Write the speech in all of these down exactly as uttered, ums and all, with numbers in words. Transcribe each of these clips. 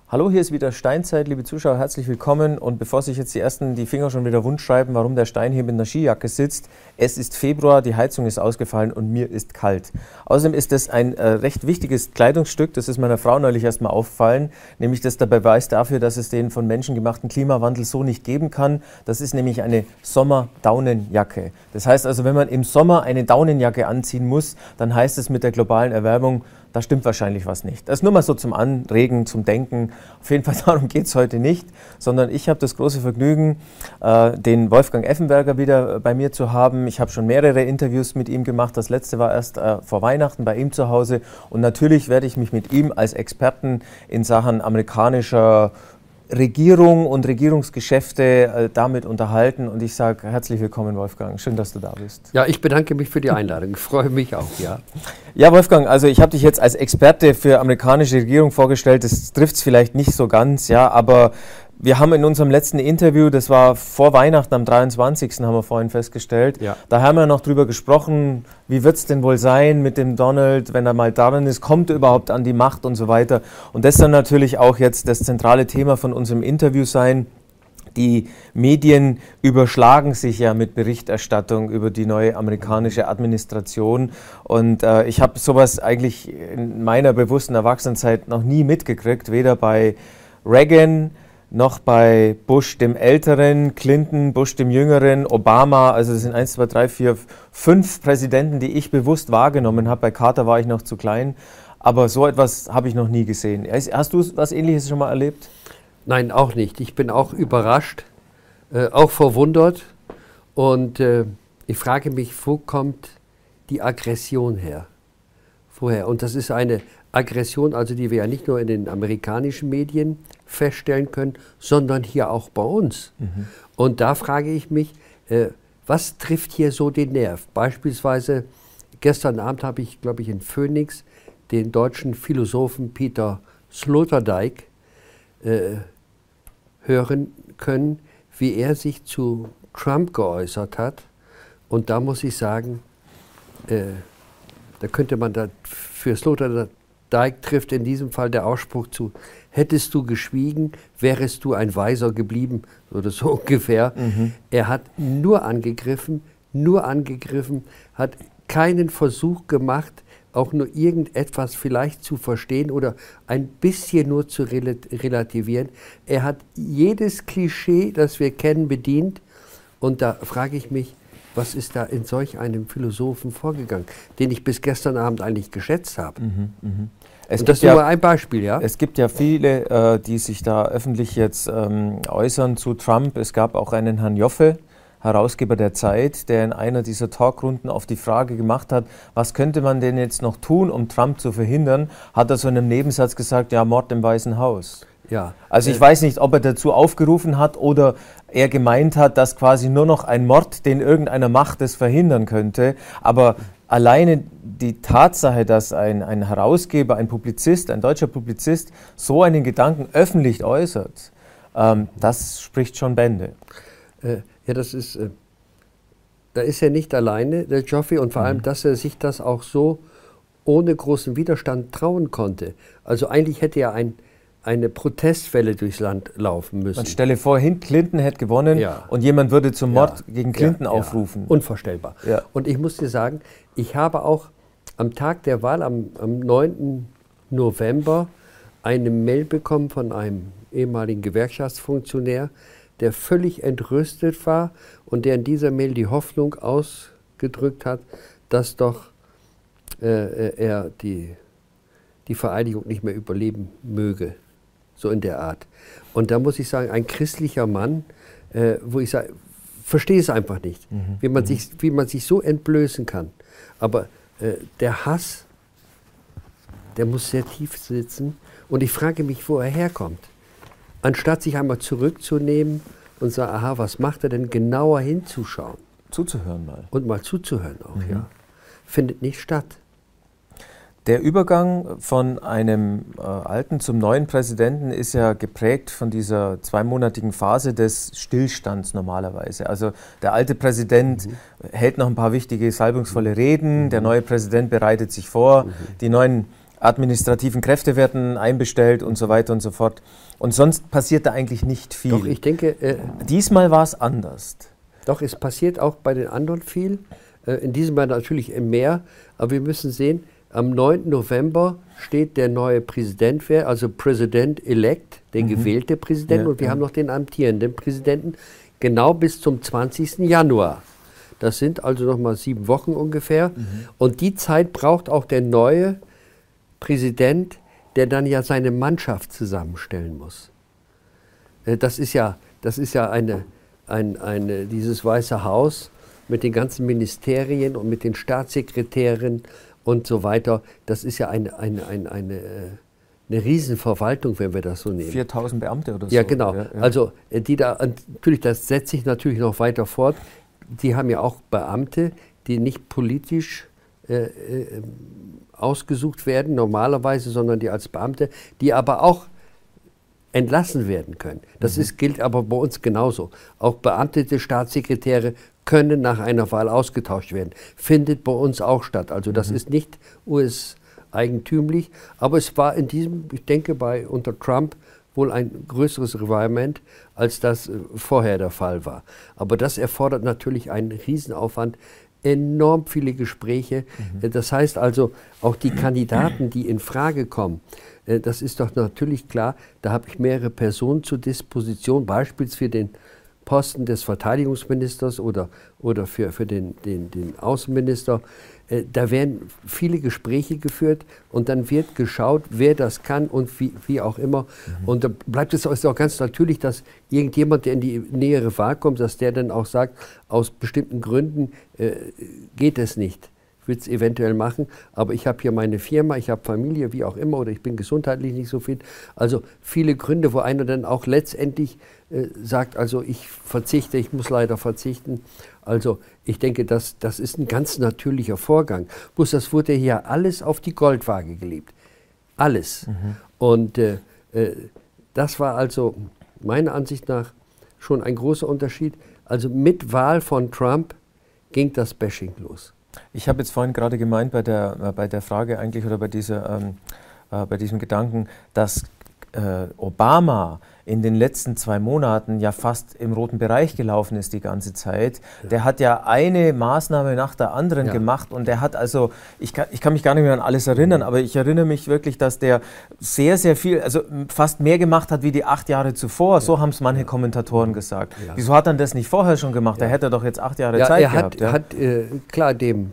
Hallo, hier ist wieder Steinzeit, liebe Zuschauer, herzlich willkommen. Und bevor sich jetzt die Ersten die Finger schon wieder wund schreiben, warum der Stein hier mit einer Skijacke sitzt, es ist Februar, die Heizung ist ausgefallen und mir ist kalt. Außerdem ist das ein äh, recht wichtiges Kleidungsstück, das ist meiner Frau neulich erstmal aufgefallen, nämlich das der Beweis dafür, dass es den von Menschen gemachten Klimawandel so nicht geben kann. Das ist nämlich eine Sommerdaunenjacke. Das heißt also, wenn man im Sommer eine Daunenjacke anziehen muss, dann heißt es mit der globalen Erwärmung, da stimmt wahrscheinlich was nicht. Das ist nur mal so zum Anregen, zum Denken. Auf jeden Fall darum geht es heute nicht, sondern ich habe das große Vergnügen, äh, den Wolfgang Effenberger wieder bei mir zu haben. Ich habe schon mehrere Interviews mit ihm gemacht. Das letzte war erst äh, vor Weihnachten bei ihm zu Hause. Und natürlich werde ich mich mit ihm als Experten in Sachen amerikanischer Regierung und Regierungsgeschäfte äh, damit unterhalten. Und ich sage herzlich willkommen, Wolfgang. Schön, dass du da bist. Ja, ich bedanke mich für die Einladung. Ich freue mich auch, ja. Ja, Wolfgang, also ich habe dich jetzt als Experte für amerikanische Regierung vorgestellt. Das trifft es vielleicht nicht so ganz, ja, aber wir haben in unserem letzten Interview, das war vor Weihnachten, am dreiundzwanzigsten haben wir vorhin festgestellt, ja. Da haben wir noch drüber gesprochen, wie wird es denn wohl sein mit dem Donald, wenn er mal darin ist, kommt er überhaupt an die Macht und so weiter. Und das soll natürlich auch jetzt das zentrale Thema von unserem Interview sein. Die Medien überschlagen sich ja mit Berichterstattung über die neue amerikanische Administration. Und äh, ich habe sowas eigentlich in meiner bewussten Erwachsenenzeit noch nie mitgekriegt, weder bei Reagan, noch bei Bush dem Älteren, Clinton, Bush dem Jüngeren, Obama, also das sind eins, zwei, drei, vier, fünf Präsidenten, die ich bewusst wahrgenommen habe. Bei Carter war ich noch zu klein, aber so etwas habe ich noch nie gesehen. Hast du was Ähnliches schon mal erlebt? Nein, auch nicht. Ich bin auch überrascht, äh, auch verwundert und äh, ich frage mich, wo kommt die Aggression her? Woher? Und das ist eine Aggression, also die wir ja nicht nur in den amerikanischen Medien feststellen können, sondern hier auch bei uns. Mhm. Und da frage ich mich, äh, was trifft hier so den Nerv? Beispielsweise, gestern Abend habe ich, glaube ich, in Phoenix den deutschen Philosophen Peter Sloterdijk äh, hören können, wie er sich zu Trump geäußert hat. Und da muss ich sagen, äh, da könnte man da für Sloterdijk trifft in diesem Fall der Ausspruch zu, hättest du geschwiegen, wärest du ein Weiser geblieben, oder so ungefähr. Mhm. Er hat nur angegriffen, nur angegriffen, hat keinen Versuch gemacht, auch nur irgendetwas vielleicht zu verstehen oder ein bisschen nur zu relativieren. Er hat jedes Klischee, das wir kennen, bedient. Und da frage ich mich, was ist da in solch einem Philosophen vorgegangen, den ich bis gestern Abend eigentlich geschätzt habe? Mhm, mh. Es Und das ist ja, nur ein Beispiel, ja? Es gibt ja viele, äh, die sich da öffentlich jetzt ähm, äußern zu Trump. Es gab auch einen Herrn Joffe, Herausgeber der Zeit, der in einer dieser Talkrunden auf die Frage gemacht hat, was könnte man denn jetzt noch tun, um Trump zu verhindern, hat er so in einem Nebensatz gesagt, ja, Mord im Weißen Haus. Ja, also ich äh, weiß nicht, ob er dazu aufgerufen hat oder er gemeint hat, dass quasi nur noch ein Mord, den irgendeiner macht, das verhindern könnte. Aber alleine die Tatsache, dass ein, ein Herausgeber, ein Publizist, ein deutscher Publizist so einen Gedanken öffentlich äußert, ähm, das spricht schon Bände. Äh, ja, das ist, äh, da ist er nicht alleine, der Joffe, und vor mhm. allem, dass er sich das auch so ohne großen Widerstand trauen konnte. Also eigentlich hätte er ein eine Protestwelle durchs Land laufen müssen. Man stelle vor, Clinton hätte gewonnen, ja, und jemand würde zum Mord ja, gegen Clinton ja, aufrufen. Ja. Unvorstellbar. Ja. Und ich muss dir sagen, ich habe auch am Tag der Wahl, am, am neunten November, eine Mail bekommen von einem ehemaligen Gewerkschaftsfunktionär, der völlig entrüstet war und der in dieser Mail die Hoffnung ausgedrückt hat, dass doch äh, er die, die Vereidigung nicht mehr überleben möge. So in der Art. Und da muss ich sagen, ein christlicher Mann, äh, wo ich sage, verstehe es einfach nicht, mhm. wie, man mhm. sich, wie man sich so entblößen kann. Aber äh, der Hass, der muss sehr tief sitzen. Und ich frage mich, wo er herkommt. Anstatt sich einmal zurückzunehmen und sagen, aha, was macht er denn, genauer hinzuschauen. Zuzuhören mal. Und mal zuzuhören auch, mhm. ja. Findet nicht statt. Der Übergang von einem äh, alten zum neuen Präsidenten ist ja geprägt von dieser zweimonatigen Phase des Stillstands normalerweise. Also der alte Präsident mhm. hält noch ein paar wichtige, salbungsvolle Reden, mhm. der neue Präsident bereitet sich vor, mhm. die neuen administrativen Kräfte werden einbestellt und so weiter und so fort. Und sonst passiert da eigentlich nicht viel. Doch, ich denke... Äh, Diesmal war es anders. Doch, es passiert auch bei den anderen viel. Äh, in diesem Jahr natürlich mehr. Aber wir müssen sehen, am neunten November steht der neue Präsident, also President-elect, der mhm. gewählte Präsident. Ja, und wir ja. haben noch den amtierenden Präsidenten, genau bis zum zwanzigsten Januar. Das sind also noch mal sieben Wochen ungefähr. Mhm. Und die Zeit braucht auch der neue Präsident, der dann ja seine Mannschaft zusammenstellen muss. Das ist ja, das ist ja eine, ein, eine, dieses Weiße Haus mit den ganzen Ministerien und mit den Staatssekretären und so weiter. Das ist ja eine, eine, eine, eine, eine Riesenverwaltung, wenn wir das so nehmen. viertausend Beamte oder so. Ja, genau. Ja, ja. Also die da, natürlich, das setzt sich natürlich noch weiter fort. Die haben ja auch Beamte, die nicht politisch äh, äh, ausgesucht werden, normalerweise, sondern die als Beamte, die aber auch entlassen werden können. Das mhm. ist, gilt aber bei uns genauso. Auch beamtete Staatssekretäre können nach einer Wahl ausgetauscht werden. Findet bei uns auch statt. Also das mhm. ist nicht U S-eigentümlich, aber es war in diesem, ich denke, bei unter Trump wohl ein größeres Requirement, als das vorher der Fall war. Aber das erfordert natürlich einen Riesenaufwand, enorm viele Gespräche. Mhm. Das heißt also, auch die Kandidaten, die in Frage kommen, das ist doch natürlich klar, da habe ich mehrere Personen zur Disposition, beispielsweise für den Posten des Verteidigungsministers oder, oder für, für den, den, den Außenminister. Äh, da werden viele Gespräche geführt und dann wird geschaut, wer das kann und wie, wie auch immer. Mhm. Und da bleibt es auch ganz natürlich, dass irgendjemand, der in die nähere Wahl kommt, dass der dann auch sagt, aus bestimmten Gründen äh, geht es nicht. Würde es eventuell machen, aber ich habe hier meine Firma, ich habe Familie, wie auch immer, oder ich bin gesundheitlich nicht so fit. Also viele Gründe, wo einer dann auch letztendlich äh, sagt, also ich verzichte, ich muss leider verzichten. Also ich denke, das, das ist ein ganz natürlicher Vorgang. Bloß das wurde hier alles auf die Goldwaage gelegt. Alles. Mhm. Und äh, äh, das war also meiner Ansicht nach schon ein großer Unterschied. Also mit Wahl von Trump ging das Bashing los. Ich habe jetzt vorhin gerade gemeint bei der, äh, bei der Frage eigentlich oder bei, dieser, ähm, äh, bei diesem Gedanken, dass äh, Obama in den letzten zwei Monaten ja fast im roten Bereich gelaufen ist die ganze Zeit. Ja. Der hat ja eine Maßnahme nach der anderen ja. gemacht und der hat also, ich kann, ich kann mich gar nicht mehr an alles erinnern, aber ich erinnere mich wirklich, dass der sehr, sehr viel, also fast mehr gemacht hat wie die acht Jahre zuvor. Ja. So haben es manche ja. Kommentatoren gesagt. Ja. Wieso hat er das nicht vorher schon gemacht? Ja. Da hätte er doch jetzt acht Jahre ja, Zeit er gehabt. Er hat, ja. hat äh, klar dem,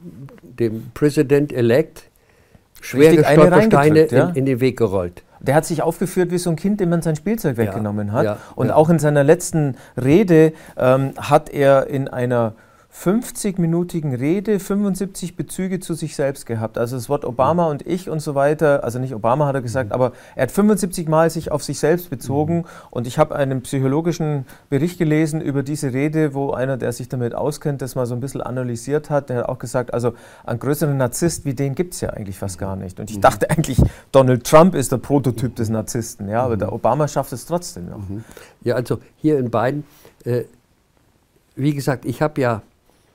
dem President-elect schwere Stolpersteine ja? in, in den Weg gerollt. Der hat sich aufgeführt wie so ein Kind, dem man sein Spielzeug ja, weggenommen hat. Ja, und ja. auch in seiner letzten Rede ähm, hat er in einer fünfzig-minütigen Rede fünfundsiebzig Bezüge zu sich selbst gehabt. Also das Wort Obama mhm. und ich und so weiter, also nicht Obama hat er gesagt, mhm. aber er hat fünfundsiebzig Mal sich auf sich selbst bezogen. Mhm. Und ich habe einen psychologischen Bericht gelesen über diese Rede, wo einer, der sich damit auskennt, das mal so ein bisschen analysiert hat. Der hat auch gesagt, also einen größeren Narzisst wie den gibt es ja eigentlich fast gar nicht. Und ich mhm. dachte eigentlich, Donald Trump ist der Prototyp des Narzissten, ja, aber mhm. der Obama schafft es trotzdem noch. Mhm. Ja, also hier in Biden, äh, wie gesagt, ich habe ja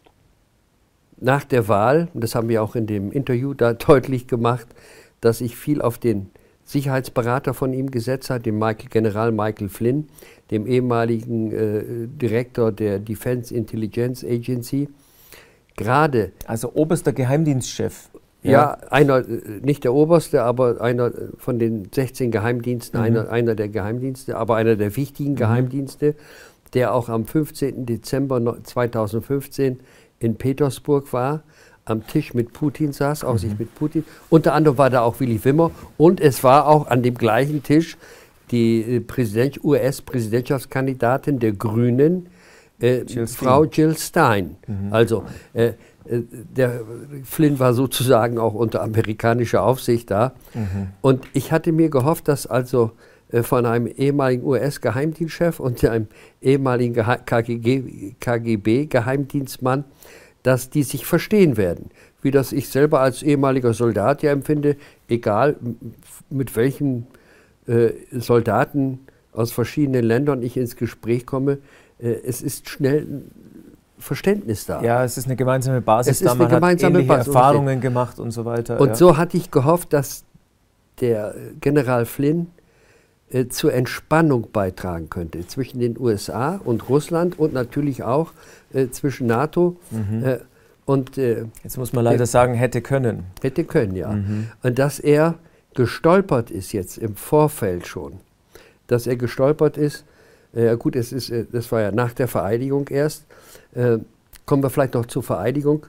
nach der Wahl, das haben wir auch in dem Interview da deutlich gemacht, dass ich viel auf den Sicherheitsberater von ihm gesetzt habe, den Michael, General Michael Flynn, dem ehemaligen äh, Direktor der Defense Intelligence Agency. Gerade also oberster Geheimdienstchef. Ja, ja einer, nicht der oberste, aber einer von den sechzehn Geheimdiensten, mhm. einer, einer der Geheimdienste, aber einer der wichtigen mhm. Geheimdienste, der auch am fünfzehnten Dezember zweitausendfünfzehn in Petersburg war, am Tisch mit Putin saß, auch mhm. sich mit Putin. Unter anderem war da auch Willy Wimmer und es war auch an dem gleichen Tisch die Präsident, U S-Präsidentschaftskandidatin der Grünen, äh, Jill Frau Jill Stein. Mhm. Also äh, der Flynn war sozusagen auch unter amerikanischer Aufsicht da. Mhm. Und ich hatte mir gehofft, dass also äh, von einem ehemaligen U S-Geheimdienstchef und einem ehemaligen K G B-Geheimdienstmann, dass die sich verstehen werden. Wie das ich selber als ehemaliger Soldat ja empfinde, egal mit welchen äh, Soldaten aus verschiedenen Ländern ich ins Gespräch komme, äh, es ist schnell Verständnis da. Ja, es ist eine gemeinsame Basis es ist da, man eine gemeinsame hat ähnliche Basis. Erfahrungen gemacht und so weiter. Und ja. so hatte ich gehofft, dass der General Flynn äh, zur Entspannung beitragen könnte zwischen den U S A und Russland und natürlich auch äh, zwischen NATO Mhm. äh, und äh, Jetzt muss man leider sagen, hätte können. hätte können, ja. Mhm. Und dass er gestolpert ist jetzt im Vorfeld schon, dass er gestolpert ist, äh, gut, es ist, äh, das war ja nach der Vereidigung erst, äh, kommen wir vielleicht noch zur Vereidigung,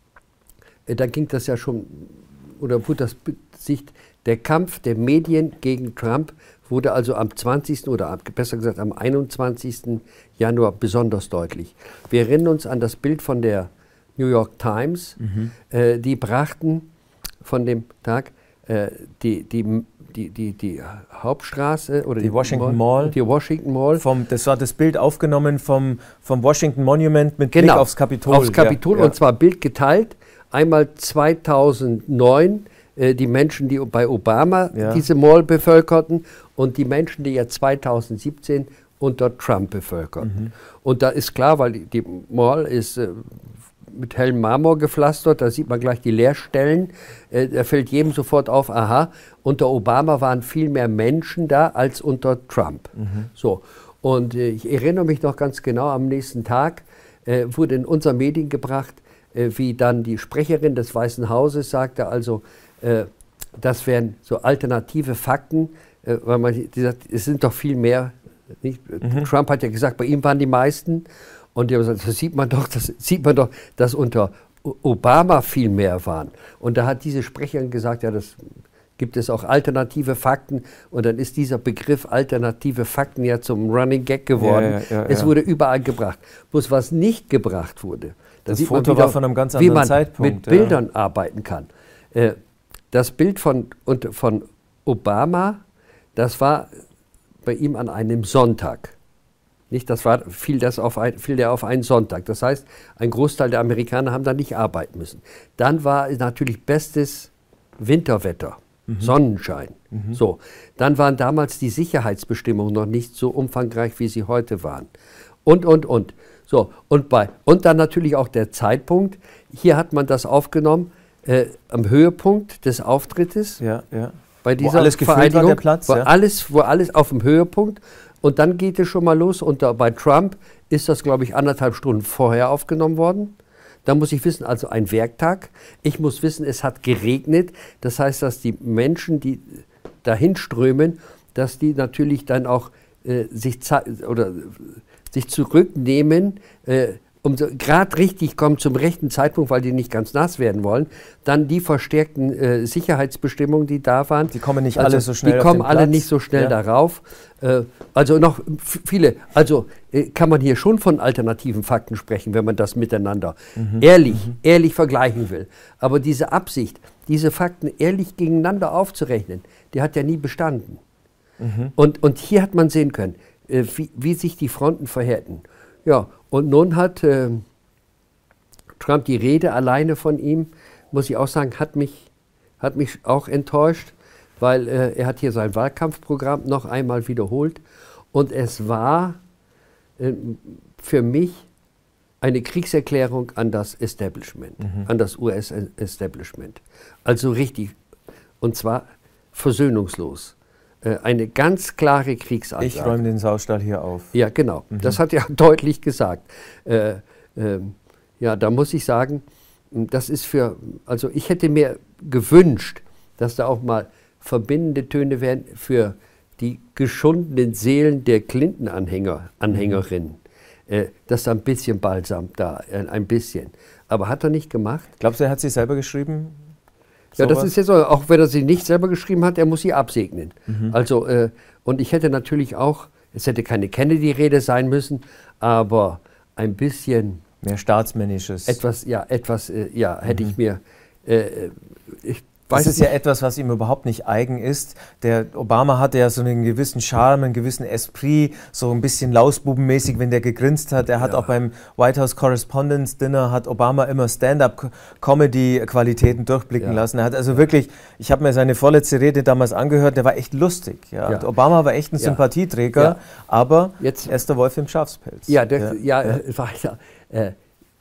äh, da ging das ja schon, oder wurde das Sicht, der Kampf der Medien gegen Trump wurde also am zwanzigsten oder besser gesagt am einundzwanzigsten Januar besonders deutlich. Wir erinnern uns an das Bild von der New York Times, Mhm. äh, die brachten von dem Tag äh, die, die, die, die, die Hauptstraße oder Die Washington Mall. Die Washington Mall. Vom, das war das Bild aufgenommen vom, vom Washington Monument mit Genau, Blick aufs Kapitol. Aufs Kapitol ja, ja. und zwar Bild geteilt. Einmal zweitausendneun äh, die Menschen, die bei Obama Ja. diese Mall bevölkerten und die Menschen, die ja zweitausendsiebzehn unter Trump bevölkerten. Mhm. Und da ist klar, weil die, die Mall ist äh, mit hellem Marmor gepflastert, da sieht man gleich die Leerstellen. Äh, da fällt jedem sofort auf, aha, unter Obama waren viel mehr Menschen da als unter Trump. Mhm. So. Und äh, ich erinnere mich noch ganz genau, am nächsten Tag äh, wurde in unseren Medien gebracht, äh, wie dann die Sprecherin des Weißen Hauses sagte, also äh, das wären so alternative Fakten, äh, weil man die sagt, es sind doch viel mehr. Nicht? Mhm. Trump hat ja gesagt, bei ihm waren die meisten. Und die haben gesagt, das sieht man doch, das sieht man doch, dass unter Obama viel mehr waren. Und da hat diese Sprecherin gesagt, ja, das gibt es auch alternative Fakten. Und dann ist dieser Begriff alternative Fakten ja zum Running Gag geworden. Ja, ja, ja, es ja. wurde überall gebracht. Bloß was nicht gebracht wurde, da Das sieht man Foto wieder, war von einem ganz wie anderen man Zeitpunkt, mit ja. Bildern arbeiten kann. Äh, das Bild von, und, von Obama, das war bei ihm an einem Sonntag. Nicht, das war, fiel, das auf ein, fiel der auf einen Sonntag. Das heißt, ein Großteil der Amerikaner haben da nicht arbeiten müssen. Dann war natürlich bestes Winterwetter, mhm. Sonnenschein. Mhm. So. Dann waren damals die Sicherheitsbestimmungen noch nicht so umfangreich, wie sie heute waren. Und, und, und. So. Und, bei, und dann natürlich auch der Zeitpunkt. Hier hat man das aufgenommen äh, am Höhepunkt des Auftrittes. Ja, ja. Bei dieser wo alles gefüllt war, Vereidigung, der Platz. wo, Ja. alles, wo alles auf dem Höhepunkt. Und dann geht es schon mal los. Und da, bei Trump ist das, glaube ich, anderthalb Stunden vorher aufgenommen worden. Da muss ich wissen, also ein Werktag. Ich muss wissen, es hat geregnet. Das heißt, dass die Menschen, die dahin strömen, dass die natürlich dann auch äh, sich, oder, sich zurücknehmen, äh, um so, gerade richtig kommen zum rechten Zeitpunkt, weil die nicht ganz nass werden wollen. Dann die verstärkten äh, Sicherheitsbestimmungen, die da waren. Die kommen nicht also, alle so schnell Die auf kommen den alle Platz. nicht so schnell Ja. darauf. Äh, also noch f- viele. Also äh, kann man hier schon von alternativen Fakten sprechen, wenn man das miteinander Mhm. ehrlich, Mhm. ehrlich vergleichen will. Aber diese Absicht, diese Fakten ehrlich gegeneinander aufzurechnen, die hat ja nie bestanden. Mhm. Und, und hier hat man sehen können, äh, wie, wie sich die Fronten verhärten. Ja, und nun hat äh, Trump die Rede alleine von ihm, muss ich auch sagen, hat mich, hat mich auch enttäuscht, weil äh, er hat hier sein Wahlkampfprogramm noch einmal wiederholt und es war äh, für mich eine Kriegserklärung an das Establishment, Mhm. an das U S-Establishment. Also richtig, und zwar versöhnungslos. Äh, eine ganz klare Kriegsansage. Ich räume den Saustall hier auf. Ja, genau. Mhm. Das hat er deutlich gesagt. Äh, ähm, ja, da muss ich sagen, das ist für, also ich hätte mir gewünscht, dass da auch mal verbindende Töne wären für die geschundenen Seelen der Clinton-Anhänger, Anhängerinnen. Äh, dass da ein bisschen Balsam da, äh, ein bisschen. Aber hat er nicht gemacht. Glaubst du, er hat sie selber geschrieben? Ja, das Sowas? ist ja so, auch wenn er sie nicht selber geschrieben hat, er muss sie absegnen. Mhm. Also, äh, und ich hätte natürlich auch, es hätte keine Kennedy-Rede sein müssen, aber ein bisschen Mehr Staatsmännisches. etwas, ja, etwas, äh, ja, hätte Mhm. ich mir, äh, ich Das weiß ist ja etwas, was ihm überhaupt nicht eigen ist. Der Obama hatte ja so einen gewissen Charme, einen gewissen Esprit, so ein bisschen lausbubenmäßig, wenn der gegrinst hat. Er hat Ja. auch beim White House Correspondents Dinner hat Obama immer Stand-up-Comedy-Qualitäten durchblicken Ja. lassen. Er hat also wirklich, ich habe mir seine vorletzte Rede damals angehört, der war echt lustig. Ja. Ja. Und Obama war echt ein Ja. Sympathieträger, Ja. aber Jetzt- er ist der Wolf im Schafspelz. Ja, der, ja, ja. äh, weiter. Äh,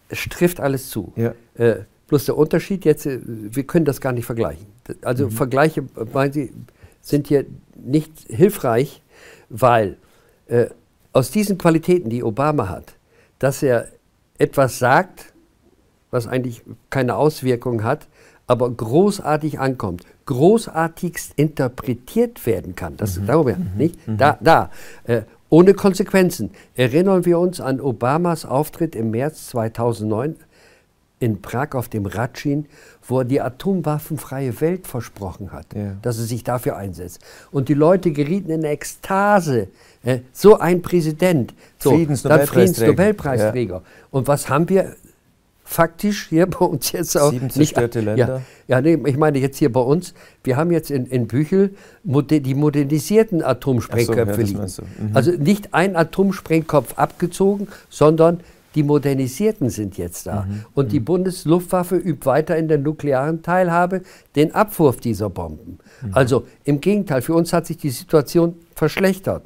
es trifft alles zu. Ja. Äh, bloß der Unterschied jetzt, äh, wir können das gar nicht vergleichen. Also mhm. Vergleiche, meinen Sie, sind hier nicht hilfreich, weil äh, aus diesen Qualitäten, die Obama hat, dass er etwas sagt, was eigentlich keine Auswirkung hat, aber großartig ankommt, großartigst interpretiert werden kann. Das mhm. darüber, mhm. nicht? Mhm. Da, da, äh, ohne Konsequenzen. Erinnern wir uns an Obamas Auftritt im März zweitausendneun in Prag auf dem Ratschin, wo er die atomwaffenfreie Welt versprochen hat, ja. dass er sich dafür einsetzt. Und die Leute gerieten in Ekstase. Äh, so ein Präsident, so, dann Friedensnobelpreisträger. Ja. Und was haben wir faktisch hier bei uns jetzt auch? Sieben zerstörte nicht, Länder. Ja, ja, nee, ich meine jetzt hier bei uns, wir haben jetzt in, in Büchel moder die modernisierten Atomsprengköpfe so, ja, liegen. so. Mhm. Also nicht ein Atomsprengkopf abgezogen, sondern die modernisierten sind jetzt da. Mhm. Und die Bundesluftwaffe übt weiter in der nuklearen Teilhabe den Abwurf dieser Bomben. Mhm. Also im Gegenteil, für uns hat sich die Situation verschlechtert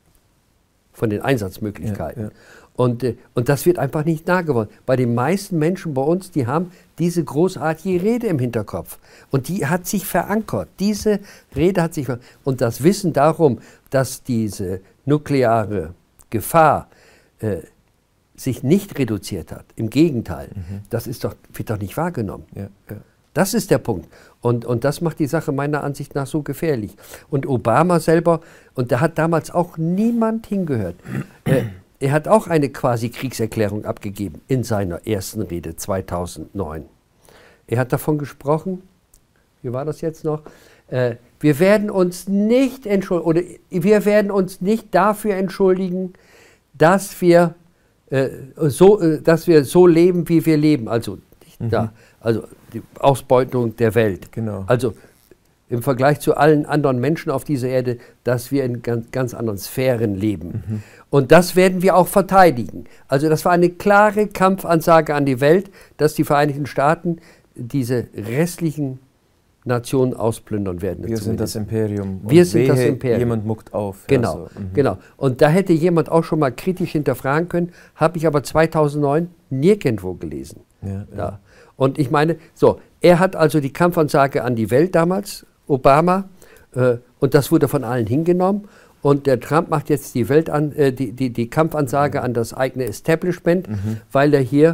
von den Einsatzmöglichkeiten. Ja, ja. Und, äh, und das wird einfach nicht nahegewonnen. Bei den meisten Menschen bei uns, die haben diese großartige Rede im Hinterkopf. Und die hat sich verankert. Diese Rede hat sich verankert. Und das Wissen darum, dass diese nukleare Gefahr äh, sich nicht reduziert hat, im Gegenteil, mhm. das ist doch, wird doch nicht wahrgenommen. Ja, ja. Das ist der Punkt. Und, und das macht die Sache meiner Ansicht nach so gefährlich. Und Obama selber, und da hat damals auch niemand hingehört, äh, er hat auch eine quasi Kriegserklärung abgegeben in seiner ersten Rede zweitausendneun. Er hat davon gesprochen, wie war das jetzt noch? Äh, wir werden uns nicht entschuldigen, oder wir werden uns nicht dafür entschuldigen, dass wir äh, so, äh, dass wir so leben, wie wir leben. Also, nicht mhm. da, also die Ausbeutung der Welt. Genau. Also im Vergleich zu allen anderen Menschen auf dieser Erde, dass wir in ganz, ganz anderen Sphären leben. Mhm. Und das werden wir auch verteidigen. Also das war eine klare Kampfansage an die Welt, dass die Vereinigten Staaten diese restlichen Nationen ausplündern werden. Wir sind das Imperium. Wir sind das Imperium. Jemand muckt auf. Genau, ja, so. mhm. genau. Und da hätte jemand auch schon mal kritisch hinterfragen können, habe ich aber zweitausendneun nirgendwo gelesen. Ja, ja. Ja. Und ich meine, so, er hat also die Kampfansage an die Welt damals, Obama, äh, und das wurde von allen hingenommen. Und der Trump macht jetzt die, Welt an, äh, die, die, die Kampfansage an das eigene Establishment, mhm. weil er hier,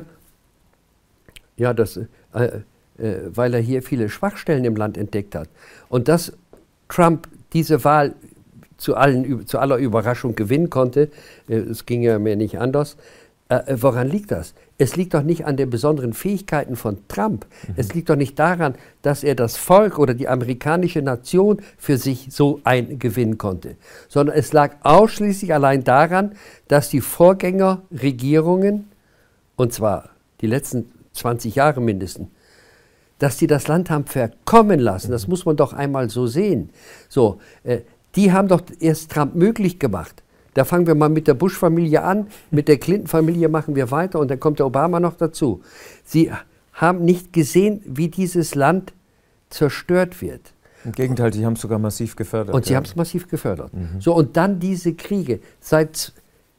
ja, das, äh, äh, weil er hier viele Schwachstellen im Land entdeckt hat. Und dass Trump diese Wahl zu, allen, zu aller Überraschung gewinnen konnte, äh, es ging ja mir nicht anders. Äh, woran liegt das? Es liegt doch nicht an den besonderen Fähigkeiten von Trump. Mhm. Es liegt doch nicht daran, dass er das Volk oder die amerikanische Nation für sich so eingewinnen konnte, sondern es lag ausschließlich allein daran, dass die Vorgängerregierungen, und zwar die letzten zwanzig Jahre mindestens, dass die das Land haben verkommen lassen. Das muss man doch einmal so sehen. So, äh, die haben doch erst Trump möglich gemacht. Da fangen wir mal mit der Bush-Familie an, mit der Clinton-Familie machen wir weiter und dann kommt der Obama noch dazu. Sie haben nicht gesehen, wie dieses Land zerstört wird. Im Gegenteil, sie haben es sogar massiv gefördert. Und sie ja. haben es massiv gefördert. Mhm. So, und dann diese Kriege seit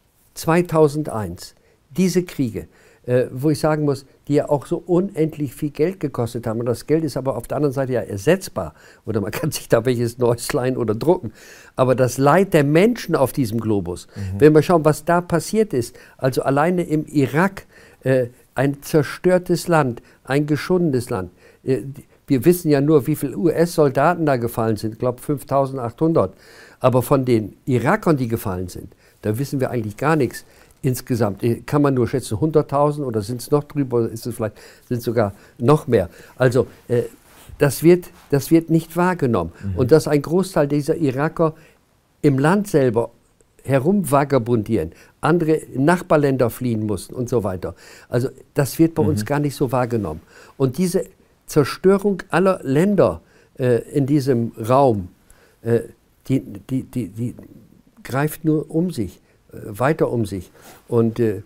zweitausendeins, diese Kriege, äh, wo ich sagen muss, die ja auch so unendlich viel Geld gekostet haben. Und das Geld ist aber auf der anderen Seite ja ersetzbar. Oder man kann sich da welches Neues leihen oder drucken. Aber das Leid der Menschen auf diesem Globus, mhm. wenn wir schauen, was da passiert ist, also alleine im Irak, äh, ein zerstörtes Land, ein geschundenes Land. Äh, wir wissen ja nur, wie viele U S-Soldaten da gefallen sind. Ich glaube fünftausendachthundert. Aber von den Irakern, die gefallen sind, da wissen wir eigentlich gar nichts. Insgesamt kann man nur schätzen hunderttausend oder sind es noch drüber, ist es vielleicht, sind es sogar noch mehr. Also äh, das, wird, das wird nicht wahrgenommen. Mhm. Und dass ein Großteil dieser Iraker im Land selber herumvagabundieren, andere Nachbarländer fliehen mussten und so weiter. Also das wird bei mhm. uns gar nicht so wahrgenommen. Und diese Zerstörung aller Länder äh, in diesem Raum, äh, die, die, die, die greift nur um sich. Weiter um sich. Und, äh,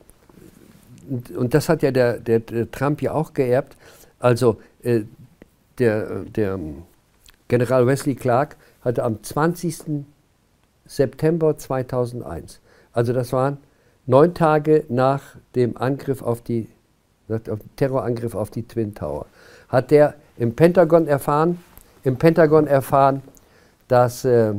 und, und das hat ja der, der, der Trump ja auch geerbt. Also äh, der, der General Wesley Clark hatte am zwanzigsten September zweitausendeins, also das waren neun Tage nach dem Angriff auf die Terrorangriff auf die Twin Tower, hat der im Pentagon erfahren, im Pentagon erfahren, dass äh,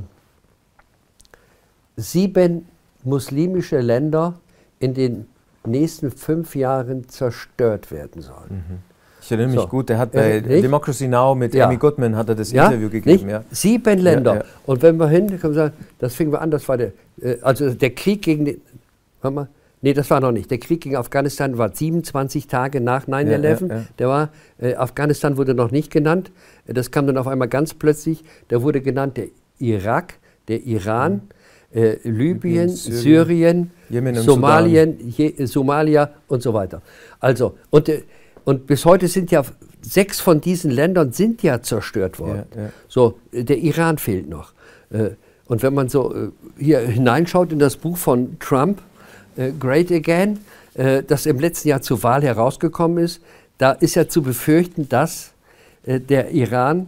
sieben muslimische Länder in den nächsten fünf Jahren zerstört werden sollen. Mhm. Ich erinnere mich so. gut, der hat bei äh, Democracy Now! Mit Ja. Amy Goodman hat er das Ja, Interview gegeben. nicht? Ja. Sieben Länder. Ja, ja. Und wenn wir hin, können wir sagen, das fingen wir an, das war der, äh, also der Krieg gegen den, warte mal, nee, das war noch nicht. Der Krieg gegen Afghanistan war siebenundzwanzig Tage nach neun elf. Ja, ja, ja. Der war, äh, Afghanistan wurde noch nicht genannt. Äh, Das kam dann auf einmal ganz plötzlich. Da wurde genannt der Irak, der Iran, äh, Libyen, Syrien, Syrien, Jemen und Somalien, Je, Somalia und so weiter. Also, und, äh, und bis heute sind ja sechs von diesen Ländern sind ja zerstört worden. Ja, ja. So, äh, der Iran fehlt noch. Äh, Und wenn man so äh, hier hineinschaut in das Buch von Trump, äh, Great Again, äh, das im letzten Jahr zur Wahl herausgekommen ist, da ist ja zu befürchten, dass äh, der Iran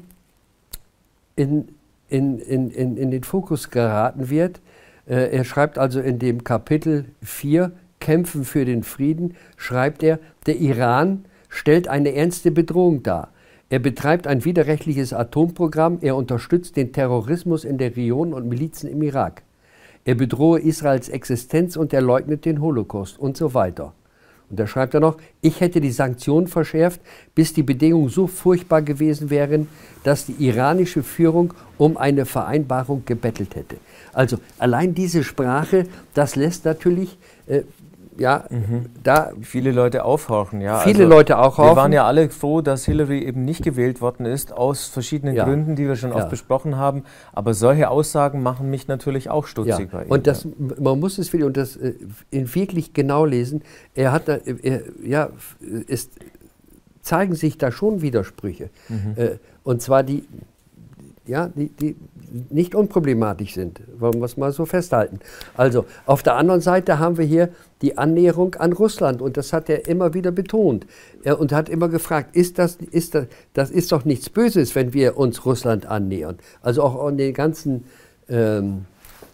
in, in, in, in, in den Fokus geraten wird. Äh, er schreibt also in dem Kapitel vier, Kämpfen für den Frieden, schreibt er, der Iran stellt eine ernste Bedrohung dar. Er betreibt ein widerrechtliches Atomprogramm, er unterstützt den Terrorismus in der Region und Milizen im Irak. Er bedrohe Israels Existenz und er leugnet den Holocaust und so weiter. Und da schreibt er noch, ich hätte die Sanktionen verschärft, bis die Bedingungen so furchtbar gewesen wären, dass die iranische Führung um eine Vereinbarung gebettelt hätte. Also allein diese Sprache, das lässt natürlich, äh, ja, Mhm. da Viele Leute aufhorchen, ja. viele also, Leute auch Wir hoffen. waren ja alle froh, dass Hillary eben nicht gewählt worden ist, aus verschiedenen Ja. Gründen, die wir schon Ja. oft besprochen haben. Aber solche Aussagen machen mich natürlich auch stutzig Ja, bei ihm. und das, ja. man muss es wieder und das äh, in wirklich genau lesen. Er hat da, er, ja, es zeigen sich da schon Widersprüche. Mhm. Äh, und zwar die, ja, die, die nicht unproblematisch sind, wollen wir es mal so festhalten. Also auf der anderen Seite haben wir hier die Annäherung an Russland und das hat er immer wieder betont. Er, und hat immer gefragt, ist das, ist das, das ist doch nichts Böses, wenn wir uns Russland annähern. Also auch an den ganzen ähm,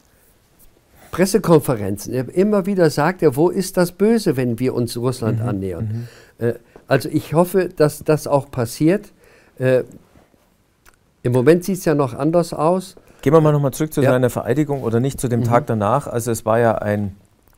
Pressekonferenzen. Er immer wieder sagt er, wo ist das Böse, wenn wir uns Russland Mhm, annähern. Äh, also ich hoffe, dass das auch passiert. Äh, Im Moment sieht es ja noch anders aus. Gehen wir mal nochmal zurück zu Ja. seiner Vereidigung oder nicht zu dem Mhm. Tag danach. Also es war ja ein,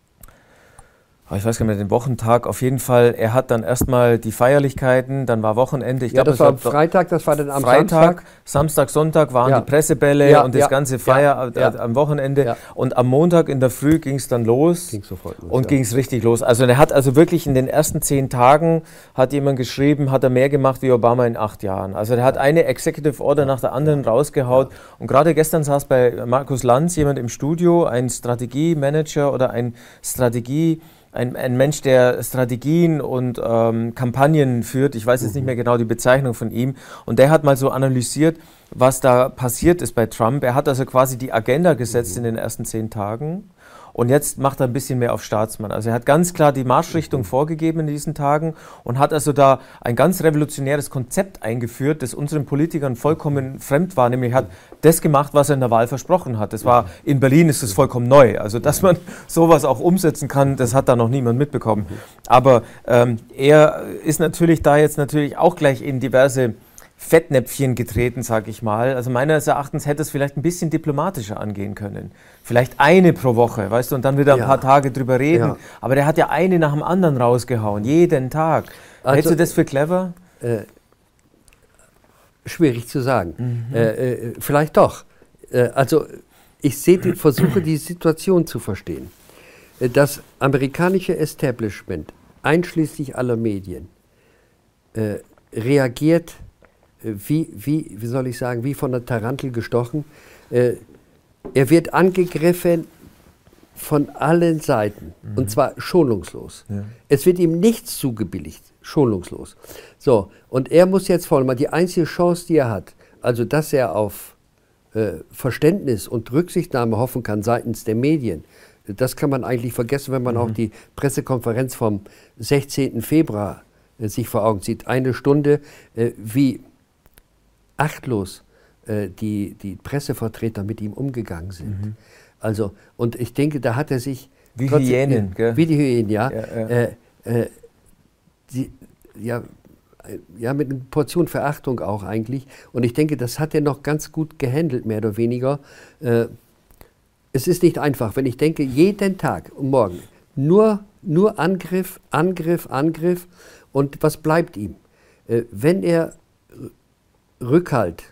ich weiß gar nicht mehr, den Wochentag. Auf jeden Fall, er hat dann erstmal die Feierlichkeiten, dann war Wochenende. Ich Ja, glaub, das es war am Freitag, das war dann am Freitag, Samstag. Samstag, Sonntag waren Ja. die Pressebälle Ja, und das ja, ganze ja, Feier äh, ja. am Wochenende. Ja. Und am Montag in der Früh ging es dann los. Ging sofort los, Und ja. ging es richtig los. Also er hat also wirklich in den ersten zehn Tagen, hat jemand geschrieben, hat er mehr gemacht wie Obama in acht Jahren. Also er hat eine Executive Order nach der anderen rausgehaut. Und gerade gestern saß bei Markus Lanz jemand im Studio, ein Strategiemanager oder ein Strategie, ein, ein Mensch, der Strategien und ähm, Kampagnen führt. Ich weiß jetzt nicht mehr genau die Bezeichnung von ihm. Und der hat mal so analysiert, was da passiert ist bei Trump. Er hat also quasi die Agenda gesetzt in den ersten zehn Tagen. Und jetzt macht er ein bisschen mehr auf Staatsmann. Also er hat ganz klar die Marschrichtung vorgegeben in diesen Tagen und hat also da ein ganz revolutionäres Konzept eingeführt, das unseren Politikern vollkommen fremd war, nämlich hat das gemacht, was er in der Wahl versprochen hat. Das war, in Berlin ist es vollkommen neu. Also dass man sowas auch umsetzen kann, das hat da noch niemand mitbekommen. Aber ähm, er ist natürlich da jetzt natürlich auch gleich in diverse Fettnäpfchen getreten, sage ich mal. Also meines Erachtens hätte es vielleicht ein bisschen diplomatischer angehen können. Vielleicht eine pro Woche, weißt du, und dann wieder ein Ja. paar Tage drüber reden. Ja. Aber der hat ja eine nach dem anderen rausgehauen, jeden Tag. Also- Hältst du das für clever? Äh, schwierig zu sagen. Mhm. Äh, äh, vielleicht doch. Äh, also ich sehe, die, versuche die Situation zu verstehen. Äh, das amerikanische Establishment, einschließlich aller Medien, äh, reagiert äh, wie, wie, wie soll ich sagen, wie von der Tarantel gestochen. Äh, er wird angegriffen von allen Seiten, Mhm. und zwar schonungslos. Ja. Es wird ihm nichts zugebilligt, schonungslos. So, und er muss jetzt vor allem, die einzige Chance, die er hat, also dass er auf äh, Verständnis und Rücksichtnahme hoffen kann seitens der Medien, das kann man eigentlich vergessen, wenn man Mhm. auch die Pressekonferenz vom sechzehnten Februar äh, sich vor Augen sieht. Eine Stunde, äh, wie achtlos äh, die, die Pressevertreter mit ihm umgegangen sind. Mhm. Also, und ich denke, da hat er sich... Wie trotzdem- Hyänen, gell? Wie die Hyänen, ja. Ja, ja. Äh, äh, die, ja, ja, mit einer Portion Verachtung auch eigentlich. Und ich denke, das hat er noch ganz gut gehandelt, mehr oder weniger. Äh, es ist nicht einfach, wenn ich denke, jeden Tag und morgen nur, nur Angriff, Angriff, Angriff. Und was bleibt ihm? Äh, wenn er Rückhalt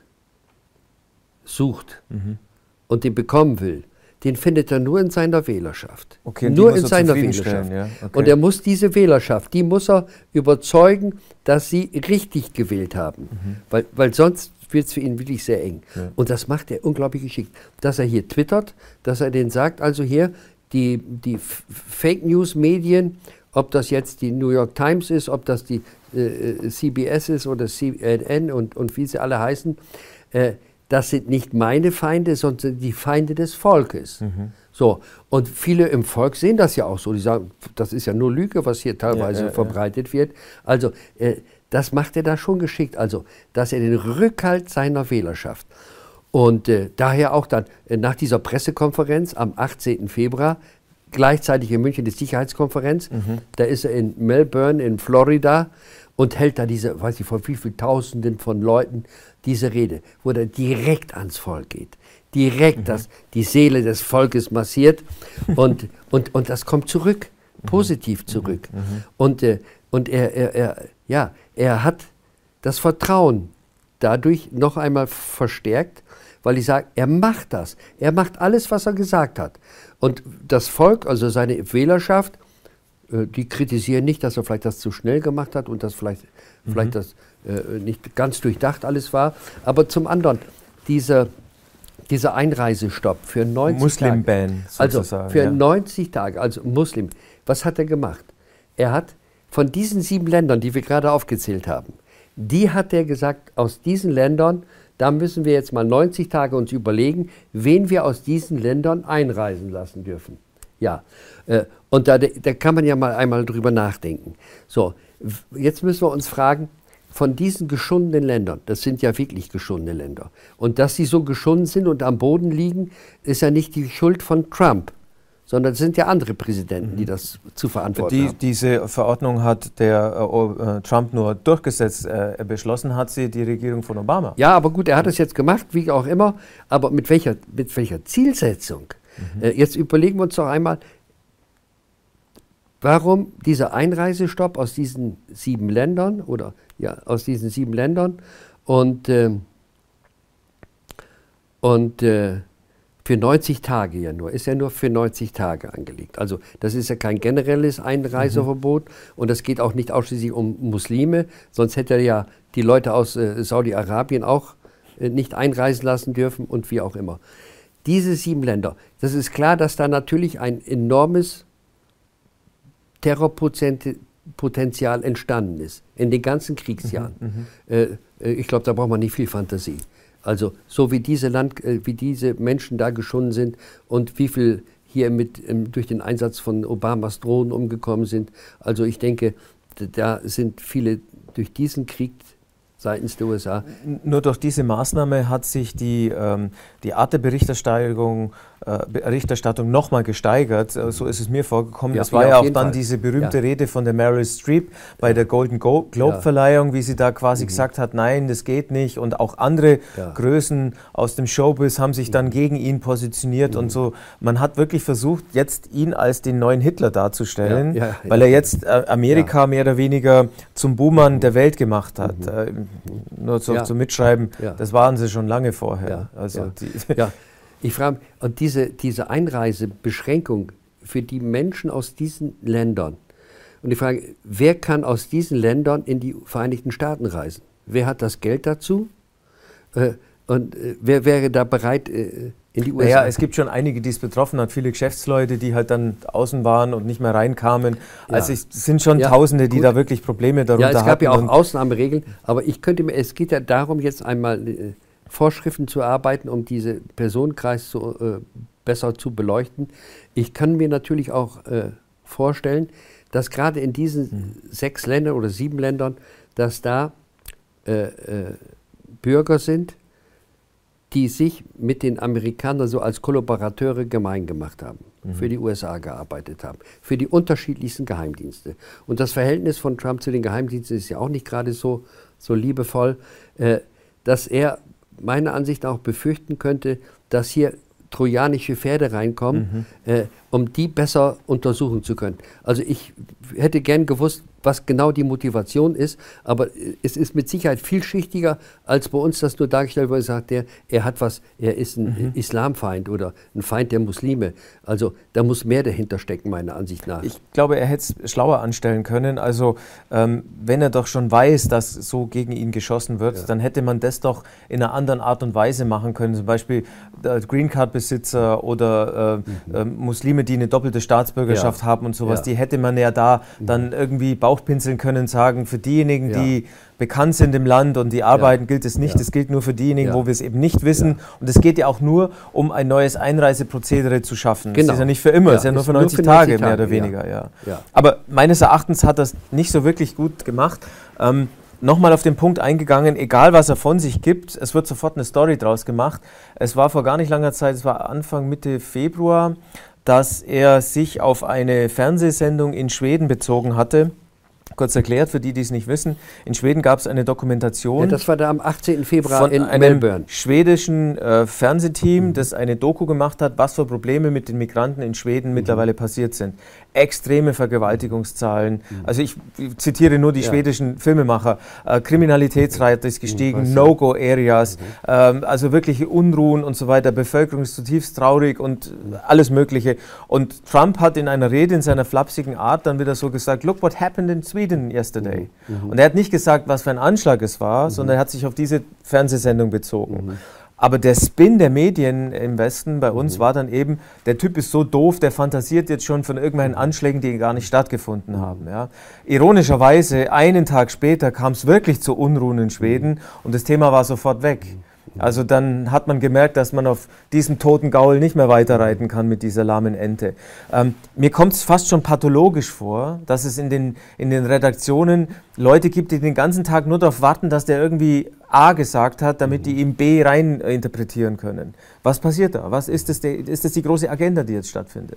sucht mhm. und den bekommen will, den findet er nur in seiner Wählerschaft. Okay, nur in seiner Wählerschaft. Ja? Okay. Und er muss diese Wählerschaft, die muss er überzeugen, dass sie richtig gewählt haben. Mhm. Weil, weil sonst wird es für ihn wirklich sehr eng. Ja. Und das macht er unglaublich geschickt. Dass er hier twittert, dass er denen sagt, also hier, die, die Fake-News-Medien, ob das jetzt die New York Times ist, ob das die äh, C B S ist oder C N N und, und wie sie alle heißen, äh, das sind nicht meine Feinde, sondern die Feinde des Volkes. Mhm. So, und viele im Volk sehen das ja auch so. Die sagen, das ist ja nur Lüge, was hier teilweise ja, äh, verbreitet äh. wird. Also, äh, das macht er da schon geschickt. Also, dass er den Rückhalt seiner Wählerschaft. Und äh, daher auch dann äh, nach dieser Pressekonferenz am achtzehnten Februar, gleichzeitig in München die Sicherheitskonferenz, mhm. da ist er in Melbourne in Florida und hält da diese, weiß ich, von wie vielen Tausenden von Leuten diese Rede, wo er direkt ans Volk geht, direkt mhm. das, die Seele des Volkes massiert und, und, und das kommt zurück, positiv zurück. Mhm. Und, äh, und er, er, er, ja, er hat das Vertrauen dadurch noch einmal verstärkt, weil ich sage, er macht das, er macht alles, was er gesagt hat. Und das Volk, also seine Wählerschaft, die kritisieren nicht, dass er vielleicht das zu schnell gemacht hat und dass vielleicht, mhm. vielleicht das äh, nicht ganz durchdacht alles war. Aber zum anderen, dieser, dieser Einreisestopp für neunzig Muslim-Ban sozusagen. Also für ja. neunzig Tage, also Muslim. Was hat er gemacht? Er hat von diesen sieben Ländern, die wir gerade aufgezählt haben, die hat er gesagt, aus diesen Ländern, da müssen wir jetzt mal neunzig Tage uns überlegen, wen wir aus diesen Ländern einreisen lassen dürfen. Ja, äh, und da, da kann man ja mal einmal drüber nachdenken. So, jetzt müssen wir uns fragen, von diesen geschundenen Ländern, das sind ja wirklich geschundene Länder, und dass sie so geschunden sind und am Boden liegen, ist ja nicht die Schuld von Trump, sondern es sind ja andere Präsidenten, die das zu verantworten die, haben. Diese Verordnung hat der äh, Trump nur durchgesetzt, äh, beschlossen hat sie die Regierung von Obama. Ja, aber gut, er hat es jetzt gemacht, wie auch immer, aber mit welcher, mit welcher Zielsetzung? Mhm. Äh, jetzt überlegen wir uns doch einmal, warum dieser Einreisestopp aus diesen sieben Ländern oder ja, aus diesen sieben Ländern und, äh, und äh, für neunzig Tage ja nur, ist ja nur für neunzig Tage angelegt. Also das ist ja kein generelles Einreiseverbot mhm. und das geht auch nicht ausschließlich um Muslime, sonst hätte er ja die Leute aus äh, Saudi-Arabien auch äh, nicht einreisen lassen dürfen und wie auch immer. Diese sieben Länder, das ist klar, dass da natürlich ein enormes Terrorpotenzial entstanden ist, in den ganzen Kriegsjahren. Mhm, äh, ich glaube, da braucht man nicht viel Fantasie. Also so wie diese, Land, äh, wie diese Menschen da geschunden sind und wie viel hier mit, ähm, durch den Einsatz von Obamas Drohnen umgekommen sind. Also ich denke, da sind viele durch diesen Krieg seitens der U S A. Nur durch diese Maßnahme hat sich die, ähm, die Art der Berichterstattung, äh, Berichterstattung nochmal gesteigert. So ist es mir vorgekommen. Ja, das war ja auch dann Fall. diese berühmte ja. Rede von der Meryl Streep bei ja. der Golden Globe-Verleihung, wie sie da quasi mhm. gesagt hat, nein, das geht nicht. Und auch andere ja. Größen aus dem Showbiz haben sich dann mhm. gegen ihn positioniert. Mhm. Und so, man hat wirklich versucht, jetzt ihn als den neuen Hitler darzustellen, ja. Ja. weil er jetzt äh, Amerika ja. mehr oder weniger zum Buhmann der Welt gemacht hat. Mhm. Äh, Nur zu, ja. zum Mitschreiben, ja. das waren sie schon lange vorher. Ja. Also ja. Die ja. Ich frage mich, und diese, diese Einreisebeschränkung für die Menschen aus diesen Ländern, und ich frage, wer kann aus diesen Ländern in die Vereinigten Staaten reisen? Wer hat das Geld dazu? Äh, und äh, wer wäre da bereit, äh, in die U S A? Ja, es gibt schon einige, die es betroffen hat, viele Geschäftsleute, die halt dann außen waren und nicht mehr reinkamen. Ja. Also es sind schon ja, Tausende, die gut. da wirklich Probleme darunter hatten. Ja, es gab ja auch Ausnahmeregeln, aber ich könnte mir, es geht ja darum, jetzt einmal äh, Vorschriften zu erarbeiten, um diese Personenkreis zu, äh, besser zu beleuchten. Ich kann mir natürlich auch äh, vorstellen, dass gerade in diesen mhm. sechs Ländern oder sieben Ländern, dass da äh, äh, Bürger sind, die sich mit den Amerikanern so als Kollaborateure gemein gemacht haben, mhm. für die U S A gearbeitet haben, für die unterschiedlichsten Geheimdienste. Und das Verhältnis von Trump zu den Geheimdiensten ist ja auch nicht gerade so, so liebevoll, äh, dass er meiner Ansicht nach auch befürchten könnte, dass hier trojanische Pferde reinkommen, mhm. äh, um die besser untersuchen zu können. Also ich hätte gern gewusst, was genau die Motivation ist, aber es ist mit Sicherheit vielschichtiger, als bei uns das nur dargestellt wurde, sagt er, er hat was, er ist ein mhm. Islamfeind oder ein Feind der Muslime. Also da muss mehr dahinter stecken, meiner Ansicht nach. Ich glaube, er hätte es schlauer anstellen können. Also ähm, wenn er doch schon weiß, dass so gegen ihn geschossen wird, ja. dann hätte man das doch in einer anderen Art und Weise machen können. Zum Beispiel äh, Green Card Besitzer oder äh, mhm. äh, Muslime, die eine doppelte Staatsbürgerschaft ja. haben und sowas, ja. die hätte man ja da mhm. dann irgendwie Bauchpinseln können, sagen, für diejenigen, ja. die bekannt sind im Land und die arbeiten, ja. gilt es nicht. Es ja. gilt nur für diejenigen, ja. wo wir es eben nicht wissen. Ja. Und es geht ja auch nur, um ein neues Einreiseprozedere zu schaffen. Genau. Das ist ja nicht für immer, es ja. ist ja nur für neunzig nur für Tage, Tage, mehr oder weniger. Ja. Ja. Ja. Aber meines Erachtens hat das nicht so wirklich gut gemacht. Ähm, Nochmal auf den Punkt eingegangen, egal was er von sich gibt, es wird sofort eine Story draus gemacht. Es war vor gar nicht langer Zeit, es war Anfang, Mitte Februar, dass er sich auf eine Fernsehsendung in Schweden bezogen hatte. Kurz erklärt, für die, die es nicht wissen, in Schweden gab es eine Dokumentation. Ja, das war da am achtzehnten Februar von in einem Melbourne. schwedischen äh, Fernsehteam, mhm. das eine Doku gemacht hat, was für Probleme mit den Migranten in Schweden mhm. mittlerweile passiert sind. Extreme Vergewaltigungszahlen. Mhm. Also ich, ich zitiere nur die ja. schwedischen Filmemacher. Äh, Kriminalitätsrate ist gestiegen, mhm, No-Go-Areas, mhm. ähm, also wirkliche Unruhen und so weiter. Bevölkerung ist zutiefst traurig und mhm. alles Mögliche. Und Trump hat in einer Rede in seiner flapsigen Art dann wieder so gesagt, look what happened in Sweden yesterday. Mhm. Und er hat nicht gesagt, was für ein Anschlag es war, mhm. sondern er hat sich auf diese Fernsehsendung bezogen. Mhm. Aber der Spin der Medien im Westen bei uns mhm. war dann eben, der Typ ist so doof, der fantasiert jetzt schon von irgendwelchen Anschlägen, die gar nicht stattgefunden haben. Ja. Ironischerweise, einen Tag später kam es wirklich zu Unruhen in Schweden mhm. und das Thema war sofort weg. Also dann hat man gemerkt, dass man auf diesem toten Gaul nicht mehr weiterreiten kann mit dieser lahmen Ente. Ähm, mir kommt es fast schon pathologisch vor, dass es in den, in den Redaktionen Leute gibt, die den ganzen Tag nur darauf warten, dass der irgendwie A gesagt hat, damit die ihm B rein interpretieren können. Was passiert da? Was ist das, die, ist das die große Agenda, die jetzt stattfindet?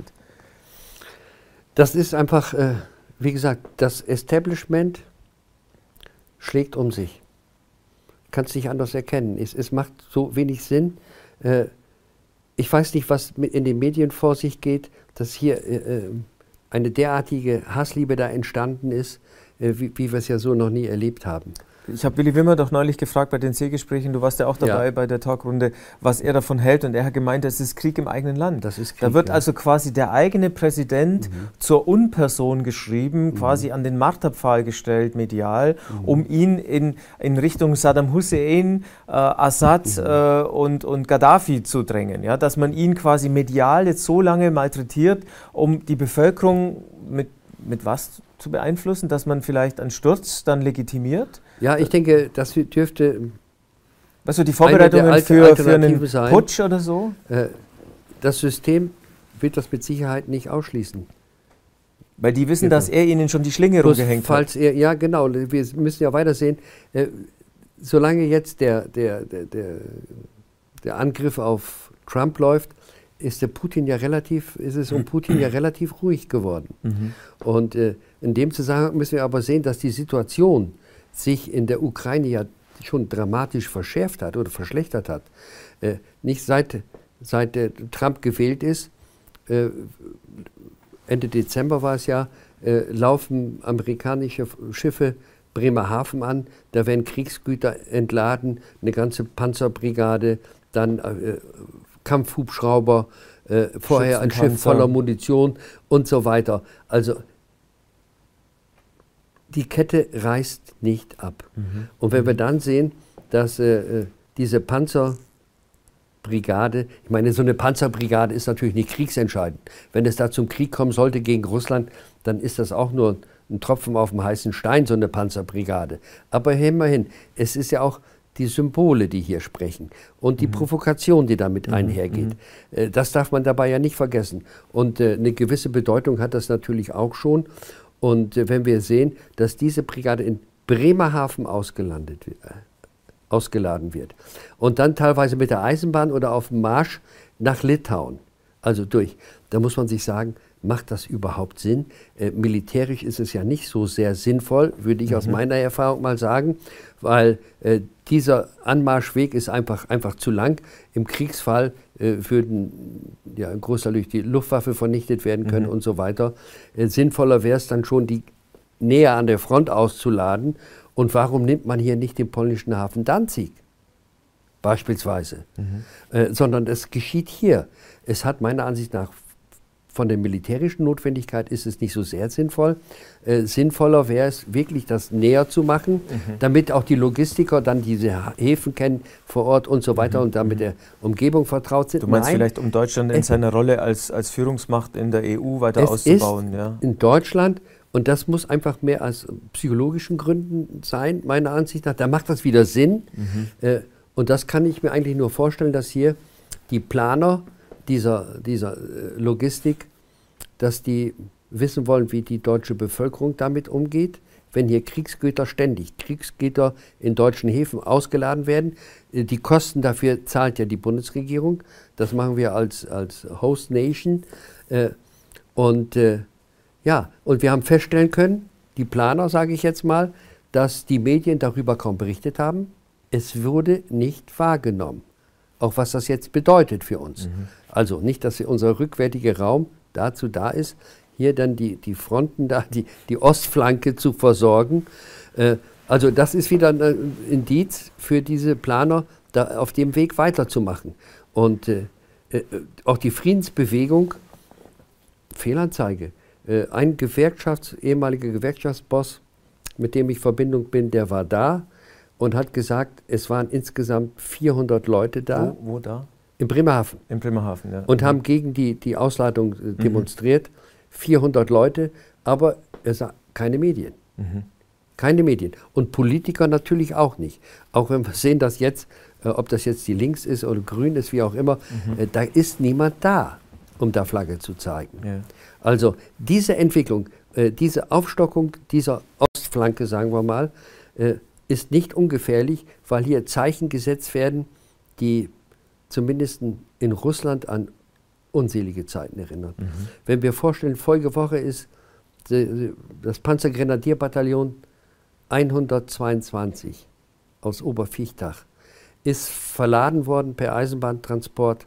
Das ist einfach, äh, wie gesagt, das Establishment schlägt um sich. Kann es nicht anders erkennen. Es, es macht so wenig Sinn. Äh, ich weiß nicht, was mit in den Medien vor sich geht, dass hier äh, eine derartige Hassliebe da entstanden ist, äh, wie, wie wir es ja so noch nie erlebt haben. Ich habe Willi Wimmer doch neulich gefragt bei den Seegesprächen, du warst ja auch dabei ja. bei der Talkrunde, was er davon hält, und er hat gemeint, es ist Krieg im eigenen Land. Das ist Krieg, da wird ja. also quasi der eigene Präsident mhm. zur Unperson geschrieben, mhm. quasi an den Marterpfahl gestellt, medial, mhm. um ihn in, in Richtung Saddam Hussein, äh, Assad mhm. äh, und, und Gaddafi zu drängen. Ja? Dass man ihn quasi medial jetzt so lange malträtiert, um die Bevölkerung mit, mit was zu beeinflussen, dass man vielleicht einen Sturz dann legitimiert? Ja, ich denke, das dürfte. Was so die Vorbereitungen Alte, für, für einen sein. Putsch oder so? Das System wird das mit Sicherheit nicht ausschließen. Weil die wissen, genau. dass er ihnen schon die Schlinge rumgehängt falls hat. Er, ja, genau. Wir müssen ja weitersehen. Äh, solange jetzt der, der, der, der, der Angriff auf Trump läuft, ist der Putin ja relativ, ist es um Putin ja relativ ruhig geworden. Mhm. Und äh, in dem Zusammenhang müssen wir aber sehen, dass die Situation sich in der Ukraine ja schon dramatisch verschärft hat oder verschlechtert hat. Äh, nicht seit, seit der Trump gewählt ist, äh, Ende Dezember war es ja, äh, laufen amerikanische Schiffe Bremerhaven an, da werden Kriegsgüter entladen, eine ganze Panzerbrigade, dann äh, Kampfhubschrauber, äh, vorher ein Schiff voller Munition und so weiter. Also die Kette reißt nicht ab. Mhm. Und wenn wir dann sehen, dass äh, diese Panzerbrigade, ich meine, so eine Panzerbrigade ist natürlich nicht kriegsentscheidend. Wenn es da zum Krieg kommen sollte gegen Russland, dann ist das auch nur ein Tropfen auf dem heißen Stein, so eine Panzerbrigade. Aber immerhin, es ist ja auch die Symbole, die hier sprechen und die mhm. Provokation, die damit mhm. einhergeht. Mhm. Das darf man dabei ja nicht vergessen. Und äh, eine gewisse Bedeutung hat das natürlich auch schon. Und äh, wenn wir sehen, dass diese Brigade in Bremerhaven ausgelandet, äh, ausgeladen wird. Und dann teilweise mit der Eisenbahn oder auf dem Marsch nach Litauen, also durch. Da muss man sich sagen, macht das überhaupt Sinn? Äh, militärisch ist es ja nicht so sehr sinnvoll, würde ich mhm. aus meiner Erfahrung mal sagen, weil äh, dieser Anmarschweg ist einfach, einfach zu lang. Im Kriegsfall äh, würden ja, ein Großteil durch die Luftwaffe vernichtet werden können mhm. und so weiter. Äh, sinnvoller wäre es dann schon, die näher an der Front auszuladen. Und warum nimmt man hier nicht den polnischen Hafen Danzig beispielsweise? Mhm. Äh, sondern es geschieht hier. Es hat meiner Ansicht nach von der militärischen Notwendigkeit ist es nicht so sehr sinnvoll. Äh, sinnvoller wäre es, wirklich das näher zu machen, mhm. damit auch die Logistiker dann diese Häfen kennen vor Ort und so weiter mhm. und damit der Umgebung vertraut sind. Du meinst Nein, vielleicht, um Deutschland in seiner Rolle als, als Führungsmacht in der E U weiter es auszubauen? Ist ja. in Deutschland, und das muss einfach mehr aus psychologischen Gründen sein, meiner Ansicht nach, da macht das wieder Sinn. Mhm. Äh, und das kann ich mir eigentlich nur vorstellen, dass hier die Planer dieser, dieser Logistik, dass die wissen wollen, wie die deutsche Bevölkerung damit umgeht, wenn hier Kriegsgüter ständig, Kriegsgüter in deutschen Häfen ausgeladen werden. Die Kosten dafür zahlt ja die Bundesregierung. Das machen wir als, als Host Nation. Und ja, und wir haben feststellen können, die Planer, sage ich jetzt mal, dass die Medien darüber kaum berichtet haben. Es wurde nicht wahrgenommen. Auch was das jetzt bedeutet für uns. Mhm. Also nicht, dass unser rückwärtiger Raum dazu da ist, hier dann die, die Fronten da, die, die Ostflanke zu versorgen. Äh, also das ist wieder ein Indiz für diese Planer, da auf dem Weg weiterzumachen. Und äh, äh, auch die Friedensbewegung, Fehlanzeige. Äh, ein Gewerkschafts-, ehemaliger Gewerkschaftsboss, mit dem ich in Verbindung bin, der war da und hat gesagt, es waren insgesamt vierhundert Leute da. Wo, wo da? In Bremerhaven. In Bremerhaven, ja. Und mhm. haben gegen die, die Ausladung äh, demonstriert. Mhm. vierhundert Leute, aber er sagt, keine Medien. Mhm. Keine Medien. Und Politiker natürlich auch nicht. Auch wenn wir sehen, dass jetzt, äh, ob das jetzt die Links ist oder Grün ist, wie auch immer, mhm. äh, da ist niemand da, um da Flagge zu zeigen. Ja. Also diese Entwicklung, äh, diese Aufstockung dieser Ostflanke, sagen wir mal, äh, ist nicht ungefährlich, weil hier Zeichen gesetzt werden, die zumindest in Russland an unselige Zeiten erinnern. Mhm. Wenn wir vorstellen, Folgewoche ist das Panzergrenadierbataillon hundertzweiundzwanzig aus Oberviechtach, ist verladen worden per Eisenbahntransport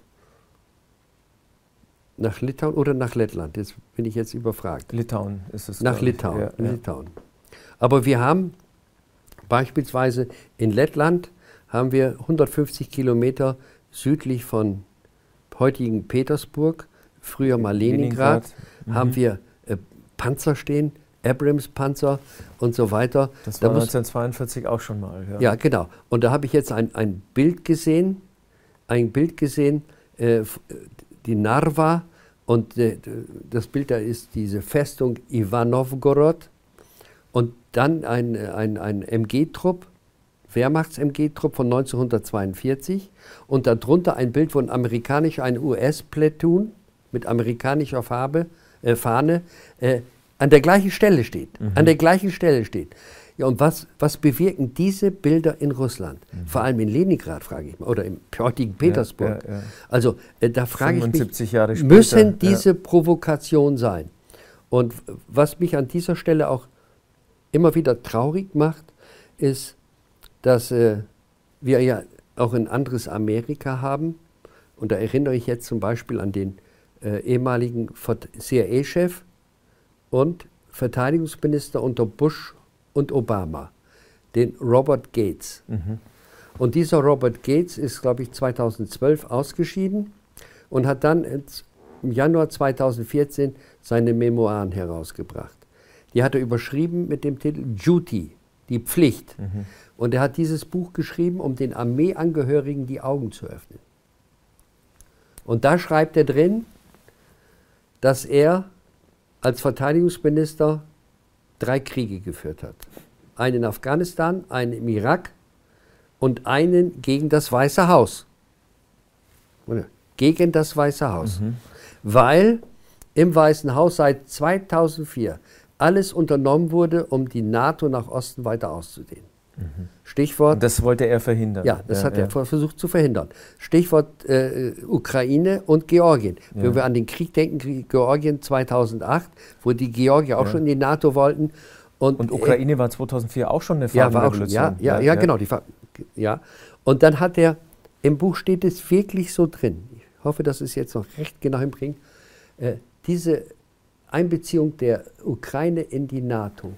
nach Litauen oder nach Lettland. Jetzt bin ich jetzt überfragt. Litauen ist es. Nach Litauen, ja, ja. Litauen. Aber wir haben beispielsweise in Lettland haben wir hundertfünfzig Kilometer südlich von heutigen Petersburg, früher mal Leningrad, Leningrad. Mhm. haben wir äh, Panzer stehen, Abrams-Panzer und so weiter. Das war da neunzehnhundertzweiundvierzig auch schon mal. Ja, ja genau. Und da habe ich jetzt ein, ein Bild gesehen, ein Bild gesehen, äh, die Narva, und äh, das Bild da ist diese Festung Ivanovgorod und dann ein, ein, ein M G-Trupp, Wehrmachts-M G-Trupp von neunzehnhundertzweiundvierzig und darunter ein Bild von amerikanischer, ein U S-Platoon mit amerikanischer Farbe, äh, Fahne, äh, an der gleichen Stelle steht. Mhm. An der gleichen Stelle steht. Ja, und was, was bewirken diese Bilder in Russland? Mhm. Vor allem in Leningrad, frage ich mal, oder im heutigen Petersburg. Ja, ja, ja. Also äh, da frage ich mich, Jahre später, müssen diese ja. Provokationen sein? Und was mich an dieser Stelle auch immer wieder traurig macht, ist, dass äh, wir ja auch ein anderes Amerika haben. Und da erinnere ich jetzt zum Beispiel an den äh, ehemaligen C I A-Chef und Verteidigungsminister unter Bush und Obama, den Robert Gates. Mhm. Und dieser Robert Gates ist, glaube ich, zweitausendzwölf ausgeschieden und hat dann im Januar zweitausendvierzehn seine Memoiren herausgebracht. Die hat er überschrieben mit dem Titel Duty, die Pflicht. Mhm. Und er hat dieses Buch geschrieben, um den Armeeangehörigen die Augen zu öffnen. Und da schreibt er drin, dass er als Verteidigungsminister drei Kriege geführt hat. Einen in Afghanistan, einen im Irak und einen gegen das Weiße Haus. Gegen das Weiße Haus. Mhm. Weil im Weißen Haus seit zweitausendvier alles unternommen wurde, um die NATO nach Osten weiter auszudehnen. Mhm. Stichwort. Und das wollte er verhindern. Ja, das ja, hat ja. er versucht zu verhindern. Stichwort äh, Ukraine und Georgien. Ja. Wenn wir an den Krieg denken, Georgien zweitausendacht, wo die Georgier auch ja. schon in die NATO wollten. Und, und Ukraine äh, war zweitausendvier auch schon eine ja, war auch Farbenrevolution. Schon, ja, ja, ja, ja, genau. Die, ja. Und dann hat er, im Buch steht es wirklich so drin, ich hoffe, dass es jetzt noch recht genau hinbringt, äh, diese Einbeziehung der Ukraine in die NATO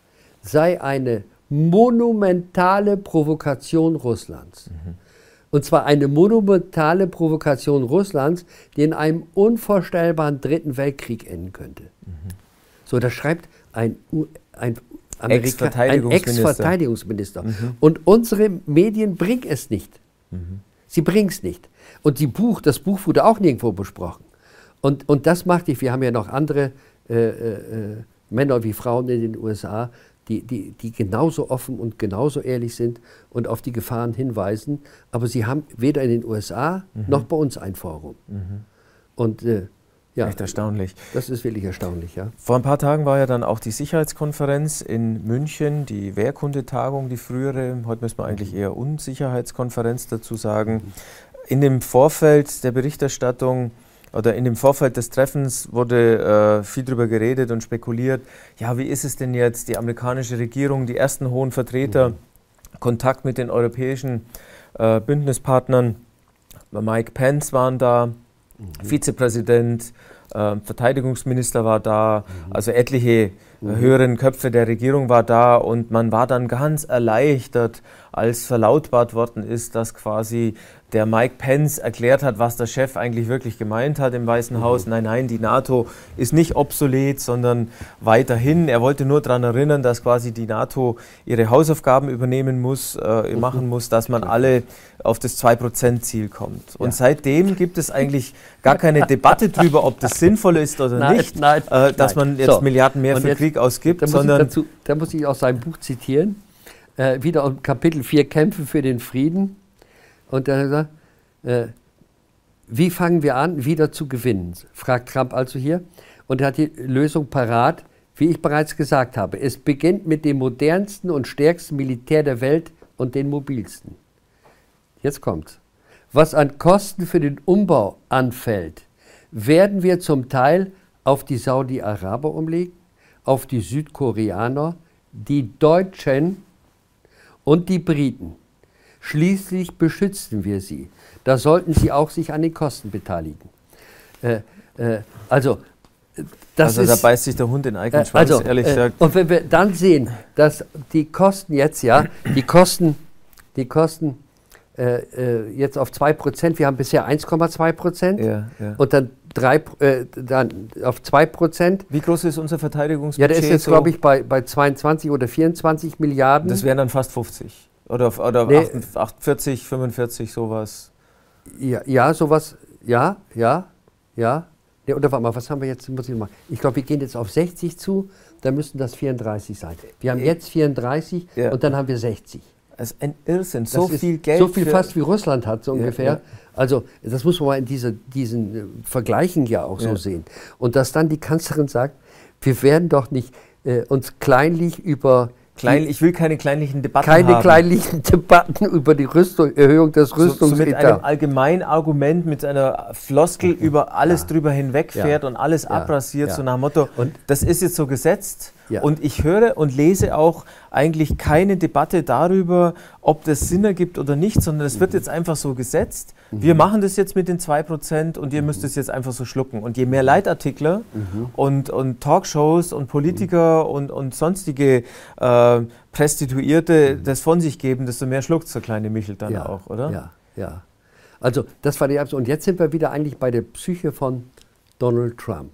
sei eine monumentale Provokation Russlands. Mhm. Und zwar eine monumentale Provokation Russlands, die in einem unvorstellbaren Dritten Weltkrieg enden könnte. Mhm. So, das schreibt ein, ein, Ex-Verteidigungsminister. ein Ex-Verteidigungsminister. Mhm. Und unsere Medien bringen es nicht. Mhm. Sie bringen es nicht. Und die Buch, das Buch wurde auch nirgendwo besprochen. Und, und das macht ich, wir haben ja noch andere äh, äh, Männer wie Frauen in den U S A, die, die, die genauso offen und genauso ehrlich sind und auf die Gefahren hinweisen. Aber sie haben weder in den U S A mhm. noch bei uns ein Forum. Mhm. Und äh, ja, echt erstaunlich. Das ist wirklich erstaunlich, ja. Vor ein paar Tagen war ja dann auch die Sicherheitskonferenz in München, die Wehrkundetagung, die frühere. Heute müssen wir eigentlich eher Unsicherheitskonferenz dazu sagen. In dem Vorfeld der Berichterstattung oder in dem Vorfeld des Treffens wurde äh, viel darüber geredet und spekuliert, ja, wie ist es denn jetzt, die amerikanische Regierung, die ersten hohen Vertreter, mhm. Kontakt mit den europäischen äh, Bündnispartnern, Mike Pence waren da, mhm. Vizepräsident, äh, Verteidigungsminister war da, mhm. also etliche mhm. höheren Köpfe der Regierung war da und man war dann ganz erleichtert, als verlautbart worden ist, dass quasi der Mike Pence erklärt hat, was der Chef eigentlich wirklich gemeint hat im Weißen mhm. Haus. Nein, nein, die NATO ist nicht obsolet, sondern weiterhin. Er wollte nur daran erinnern, dass quasi die NATO ihre Hausaufgaben übernehmen muss, äh, mhm. machen muss, dass man alle auf das zwei Prozent Ziel kommt. Und ja. seitdem gibt es eigentlich gar keine Debatte darüber, ob das sinnvoll ist oder nein, nicht, nein, äh, dass nein. man jetzt so. Milliarden mehr Und für jetzt, Krieg ausgibt. Da muss, sondern ich dazu, da muss ich aus seinem Buch zitieren, äh, wieder um Kapitel vier, Kämpfe für den Frieden. Und da hat er gesagt, äh, wie fangen wir an, wieder zu gewinnen, fragt Trump also hier. Und er hat die Lösung parat, wie ich bereits gesagt habe. Es beginnt mit dem modernsten und stärksten Militär der Welt und den mobilsten. Jetzt kommt's. Was an Kosten für den Umbau anfällt, werden wir zum Teil auf die Saudi-Araber umlegen, auf die Südkoreaner, die Deutschen und die Briten. Schließlich beschützen wir sie. Da sollten sie auch sich an den Kosten beteiligen. Äh, äh, also, das also ist, da beißt sich der Hund in den eigenen äh, Schwanz, also, ehrlich äh, gesagt. Und wenn wir dann sehen, dass die Kosten jetzt, ja, die Kosten, die Kosten äh, äh, jetzt auf zwei Prozent, wir haben bisher eins Komma zwei Prozent ja, ja. und dann, drei, äh, dann auf zwei Prozent. Wie groß ist unser Verteidigungsbudget? Ja, der ist jetzt, so? glaube ich, bei, bei zweiundzwanzig oder vierundzwanzig Milliarden. Das wären dann fast fünfzig. Oder, oder nee. achtundvierzig, fünfundvierzig, sowas. Ja, ja, sowas, ja, ja, ja. Nee, oder warte mal, was haben wir jetzt? Muss ich mal. Ich glaube, wir gehen jetzt auf sechzig zu, dann müssten das vierunddreißig sein. Wir haben jetzt vierunddreißig ja. und dann haben wir sechzig. Das ist ein Irrsinn, das so viel Geld. So viel fast wie Russland hat, so ja, ungefähr. Ja. Also, das muss man mal in diese, diesen äh, Vergleichen ja auch ja. so sehen. Und dass dann die Kanzlerin sagt, wir werden doch nicht äh, uns kleinlich über Klein, ich will keine kleinlichen Debatten keine haben. Keine kleinlichen Debatten über die Rüstung, Erhöhung des Rüstungsetats. So, so mit einem allgemeinen Argument, mit einer Floskel über alles ja. drüber hinwegfährt ja. und alles ja. abrasiert, ja. so nach dem Motto, und das ist jetzt so gesetzt. Ja. Und ich höre und lese auch eigentlich keine Debatte darüber, ob das Sinn ergibt oder nicht, sondern es wird jetzt einfach so gesetzt. Mhm. Wir machen das jetzt mit den zwei Prozent und ihr müsst es jetzt einfach so schlucken. Und je mehr Leitartikler mhm. und, und Talkshows und Politiker mhm. und, und sonstige äh, Prostituierte mhm. das von sich geben, desto mehr schluckt der kleine Michel dann ja. auch, oder? Ja, ja. Also das war die Absicht. Und jetzt sind wir wieder eigentlich bei der Psyche von Donald Trump.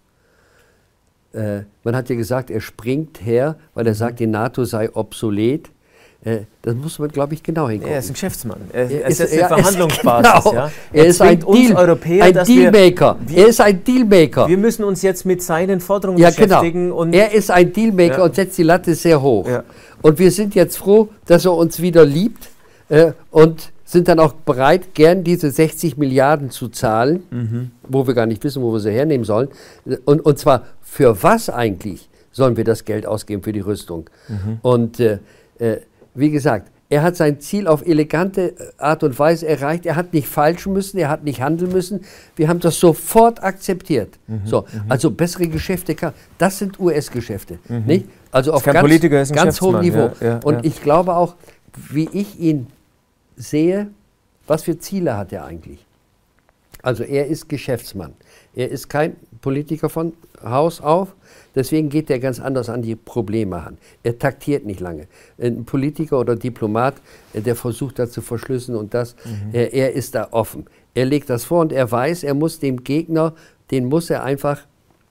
Äh, man hat ja gesagt, er springt her, weil er sagt, die NATO sei obsolet. Äh, das muss man, glaube ich, genau hingucken. Er ist ein Geschäftsmann. Er, er ist ist eine Verhandlungsbasis. Genau. Ja? Er, er ist ein, Deal, Europäer, ein Dealmaker. Wir, wir, er ist ein Dealmaker. Wir müssen uns jetzt mit seinen Forderungen ja, beschäftigen. Genau. Und er ist ein Dealmaker ja. und setzt die Latte sehr hoch. Ja. Und wir sind jetzt froh, dass er uns wieder liebt äh, und sind dann auch bereit, gern diese sechzig Milliarden zu zahlen, mhm. wo wir gar nicht wissen, wo wir sie hernehmen sollen. Und, und zwar für was eigentlich sollen wir das Geld ausgeben für die Rüstung? Mhm. Und äh, äh, wie gesagt, er hat sein Ziel auf elegante Art und Weise erreicht. Er hat nicht falschen müssen, er hat nicht handeln müssen. Wir haben das sofort akzeptiert. Mhm, so, mhm. Also bessere Geschäfte, das sind U S-Geschäfte. Mhm. Nicht? Also auf ganz, Politiker, ist ein ganz hohem Niveau. Ja, ja, und ja. ich glaube auch, wie ich ihn sehe, was für Ziele hat er eigentlich? Also er ist Geschäftsmann. Er ist kein Politiker von Haus auf, deswegen geht er ganz anders an die Probleme an. Er taktiert nicht lange. Ein Politiker oder Diplomat, der versucht da zu verschlüsseln und das, mhm. er, er ist da offen. Er legt das vor und er weiß, er muss dem Gegner, den muss er einfach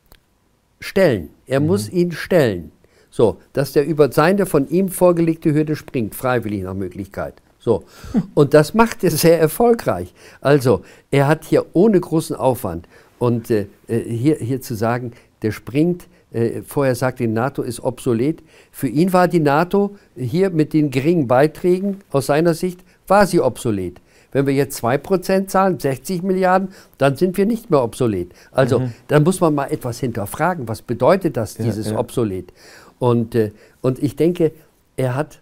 stellen. Er mhm. muss ihn stellen. So, dass der über seine von ihm vorgelegte Hürde springt, freiwillig nach Möglichkeit. So. Und das macht er sehr erfolgreich. Also, er hat hier ohne großen Aufwand und äh, hier, hier zu sagen, der springt, äh, vorher sagt, die NATO ist obsolet. Für ihn war die NATO hier mit den geringen Beiträgen, aus seiner Sicht, war sie obsolet. Wenn wir jetzt zwei Prozent zahlen, sechzig Milliarden, dann sind wir nicht mehr obsolet. Also, mhm. dann muss man mal etwas hinterfragen. Was bedeutet das, dieses ja, ja. obsolet? Und, äh, und ich denke, er hat,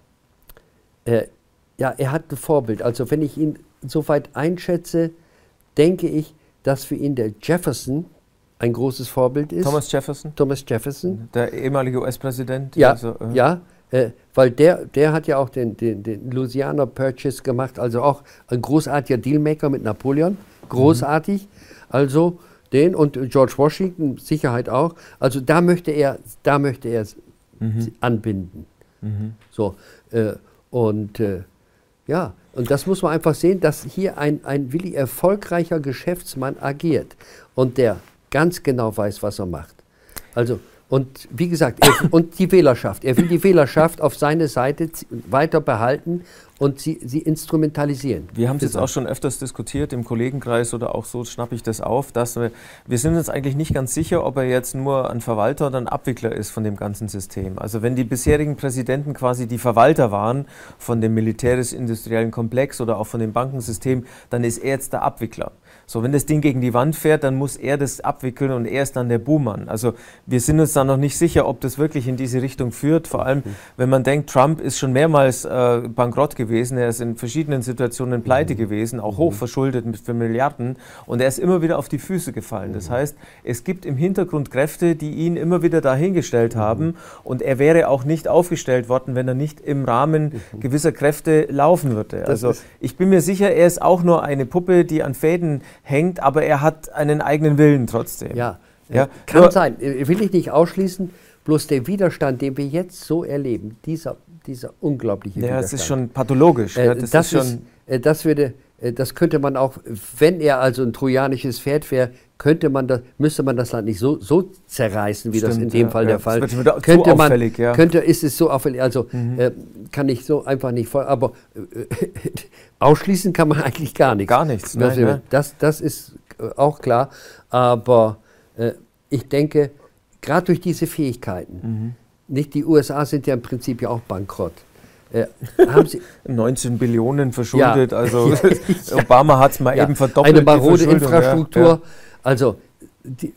äh, ja, er hat ein Vorbild. Also wenn ich ihn soweit einschätze, denke ich, dass für ihn der Jefferson ein großes Vorbild ist. Thomas Jefferson? Thomas Jefferson. Der ehemalige U S-Präsident? Ja, also, äh. ja äh, weil der, der hat ja auch den, den, den Louisiana Purchase gemacht, also auch ein großartiger Dealmaker mit Napoleon. Großartig. Mhm. Also den und George Washington, Sicherheit auch. Also da möchte er, da möchte er mhm. anbinden. Mhm. So, äh, und äh, ja, und das muss man einfach sehen, dass hier ein, ein wirklich erfolgreicher Geschäftsmann agiert und der ganz genau weiß, was er macht. Also, und wie gesagt, er, und die Wählerschaft. Er will die Wählerschaft auf seine Seite weiter behalten und sie, sie instrumentalisieren. Wir haben es jetzt auch schon öfters diskutiert im Kollegenkreis oder auch so schnappe ich das auf, dass wir, wir sind uns eigentlich nicht ganz sicher, ob er jetzt nur ein Verwalter oder ein Abwickler ist von dem ganzen System. Also wenn die bisherigen Präsidenten quasi die Verwalter waren von dem militärisch-industriellen Komplex oder auch von dem Bankensystem, dann ist er jetzt der Abwickler. So, wenn das Ding gegen die Wand fährt, dann muss er das abwickeln und er ist dann der Buhmann. Also wir sind uns da noch nicht sicher, ob das wirklich in diese Richtung führt. Vor allem, wenn man denkt, Trump ist schon mehrmals äh, bankrott gewesen, er ist in verschiedenen Situationen pleite gewesen, auch hochverschuldet mit für Milliarden und er ist immer wieder auf die Füße gefallen. Das heißt, es gibt im Hintergrund Kräfte, die ihn immer wieder dahingestellt haben und er wäre auch nicht aufgestellt worden, wenn er nicht im Rahmen gewisser Kräfte laufen würde. Also ich bin mir sicher, er ist auch nur eine Puppe, die an Fäden hängt, aber er hat einen eigenen Willen trotzdem. Ja, ja. Kann Nur, sein, will ich nicht ausschließen, bloß der Widerstand, den wir jetzt so erleben, dieser, dieser unglaubliche ja, Widerstand. Das ist schon pathologisch. Äh, ja, das das, ist schon ist, das, würde, das könnte man auch, wenn er also ein trojanisches Pferd wäre, könnte man das, müsste man das Land nicht so, so zerreißen, wie Stimmt, das in dem ja, Fall ja. der Fall ist. Könnte man, auffällig, ja. könnte, ist es so auffällig, also mhm. äh, kann ich so einfach nicht voll, aber äh, ausschließen kann man eigentlich gar nichts. Gar nichts, nein, das, das, das ist auch klar, aber äh, ich denke, gerade durch diese Fähigkeiten, mhm. nicht die U S A sind ja im Prinzip ja auch bankrott. Äh, haben Sie neunzehn Billionen verschuldet, ja. also ja. Obama hat es mal ja. eben verdoppelt. Eine marode Infrastruktur. Ja. Also, die,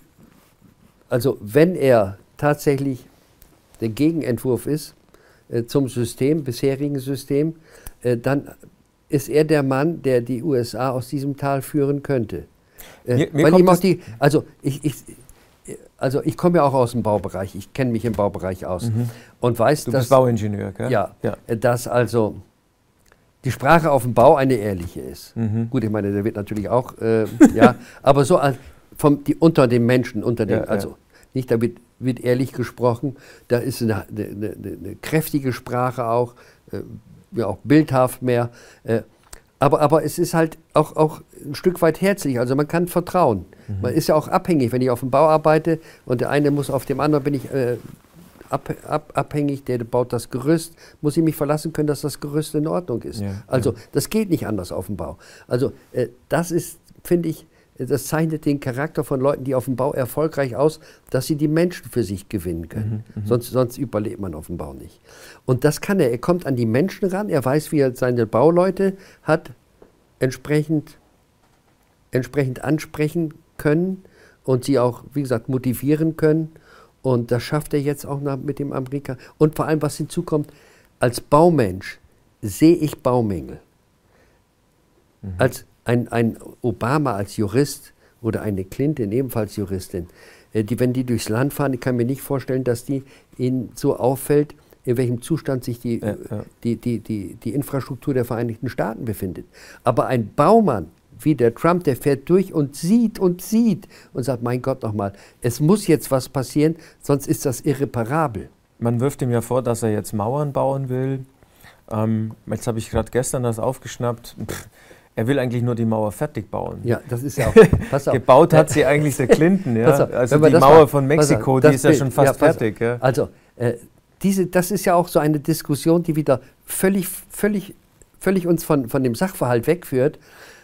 also wenn er tatsächlich der Gegenentwurf ist äh, zum System, bisherigen System, äh, dann ist er der Mann, der die U S A aus diesem Tal führen könnte. Äh, mir, mir weil ihm auch die, also ich, ich, also ich komme ja auch aus dem Baubereich, ich kenne mich im Baubereich aus mhm. und weiß, du dass... bist Bauingenieur, gell? Ja, ja, dass also die Sprache auf dem Bau eine ehrliche ist. Mhm. Gut, ich meine, der wird natürlich auch, äh, ja, aber so als vom, die, unter den Menschen, unter den, ja, also ja. nicht, da wird, wird ehrlich gesprochen, da ist eine, eine, eine, eine kräftige Sprache auch, äh, ja, auch bildhaft mehr, äh, aber, aber es ist halt auch, auch ein Stück weit herzlich, also man kann vertrauen. Mhm. Man ist ja auch abhängig, wenn ich auf dem Bau arbeite und der eine muss auf dem anderen, bin ich äh, ab, ab, abhängig, der baut das Gerüst, muss ich mich verlassen können, dass das Gerüst in Ordnung ist. Ja, also ja. das geht nicht anders auf dem Bau. Also äh, das ist, finde ich, das zeichnet den Charakter von Leuten, die auf dem Bau erfolgreich aus, dass sie die Menschen für sich gewinnen können. Mhm, sonst, sonst überlebt man auf dem Bau nicht. Und das kann er. Er kommt an die Menschen ran, er weiß, wie er seine Bauleute hat, entsprechend, entsprechend ansprechen können und sie auch, wie gesagt, motivieren können. Und das schafft er jetzt auch mit dem Amerika. Und vor allem, was hinzukommt, als Baumensch sehe ich Baumängel. Mhm. Als ein, ein Obama als Jurist oder eine Clinton, ebenfalls Juristin, äh, die, wenn die durchs Land fahren, ich kann mir nicht vorstellen, dass die ihnen so auffällt, in welchem Zustand sich die, ja, ja. Die, die, die, die Infrastruktur der Vereinigten Staaten befindet. Aber ein Baumann wie der Trump, der fährt durch und sieht und sieht und sagt, mein Gott nochmal, es muss jetzt was passieren, sonst ist das irreparabel. Man wirft ihm ja vor, dass er jetzt Mauern bauen will. Ähm, jetzt habe ich gerade gestern das aufgeschnappt. Pff, er will eigentlich nur die Mauer fertig bauen. Ja, das ist ja auch. Pass auf. Gebaut hat sie eigentlich der Clinton. Ja? Auf, also die Mauer mal, von Mexiko, auf, die ist ja schon fast ja, fertig. Ja? Also, äh, diese, das ist ja auch so eine Diskussion, die wieder völlig, völlig, völlig uns von, von dem Sachverhalt wegführt.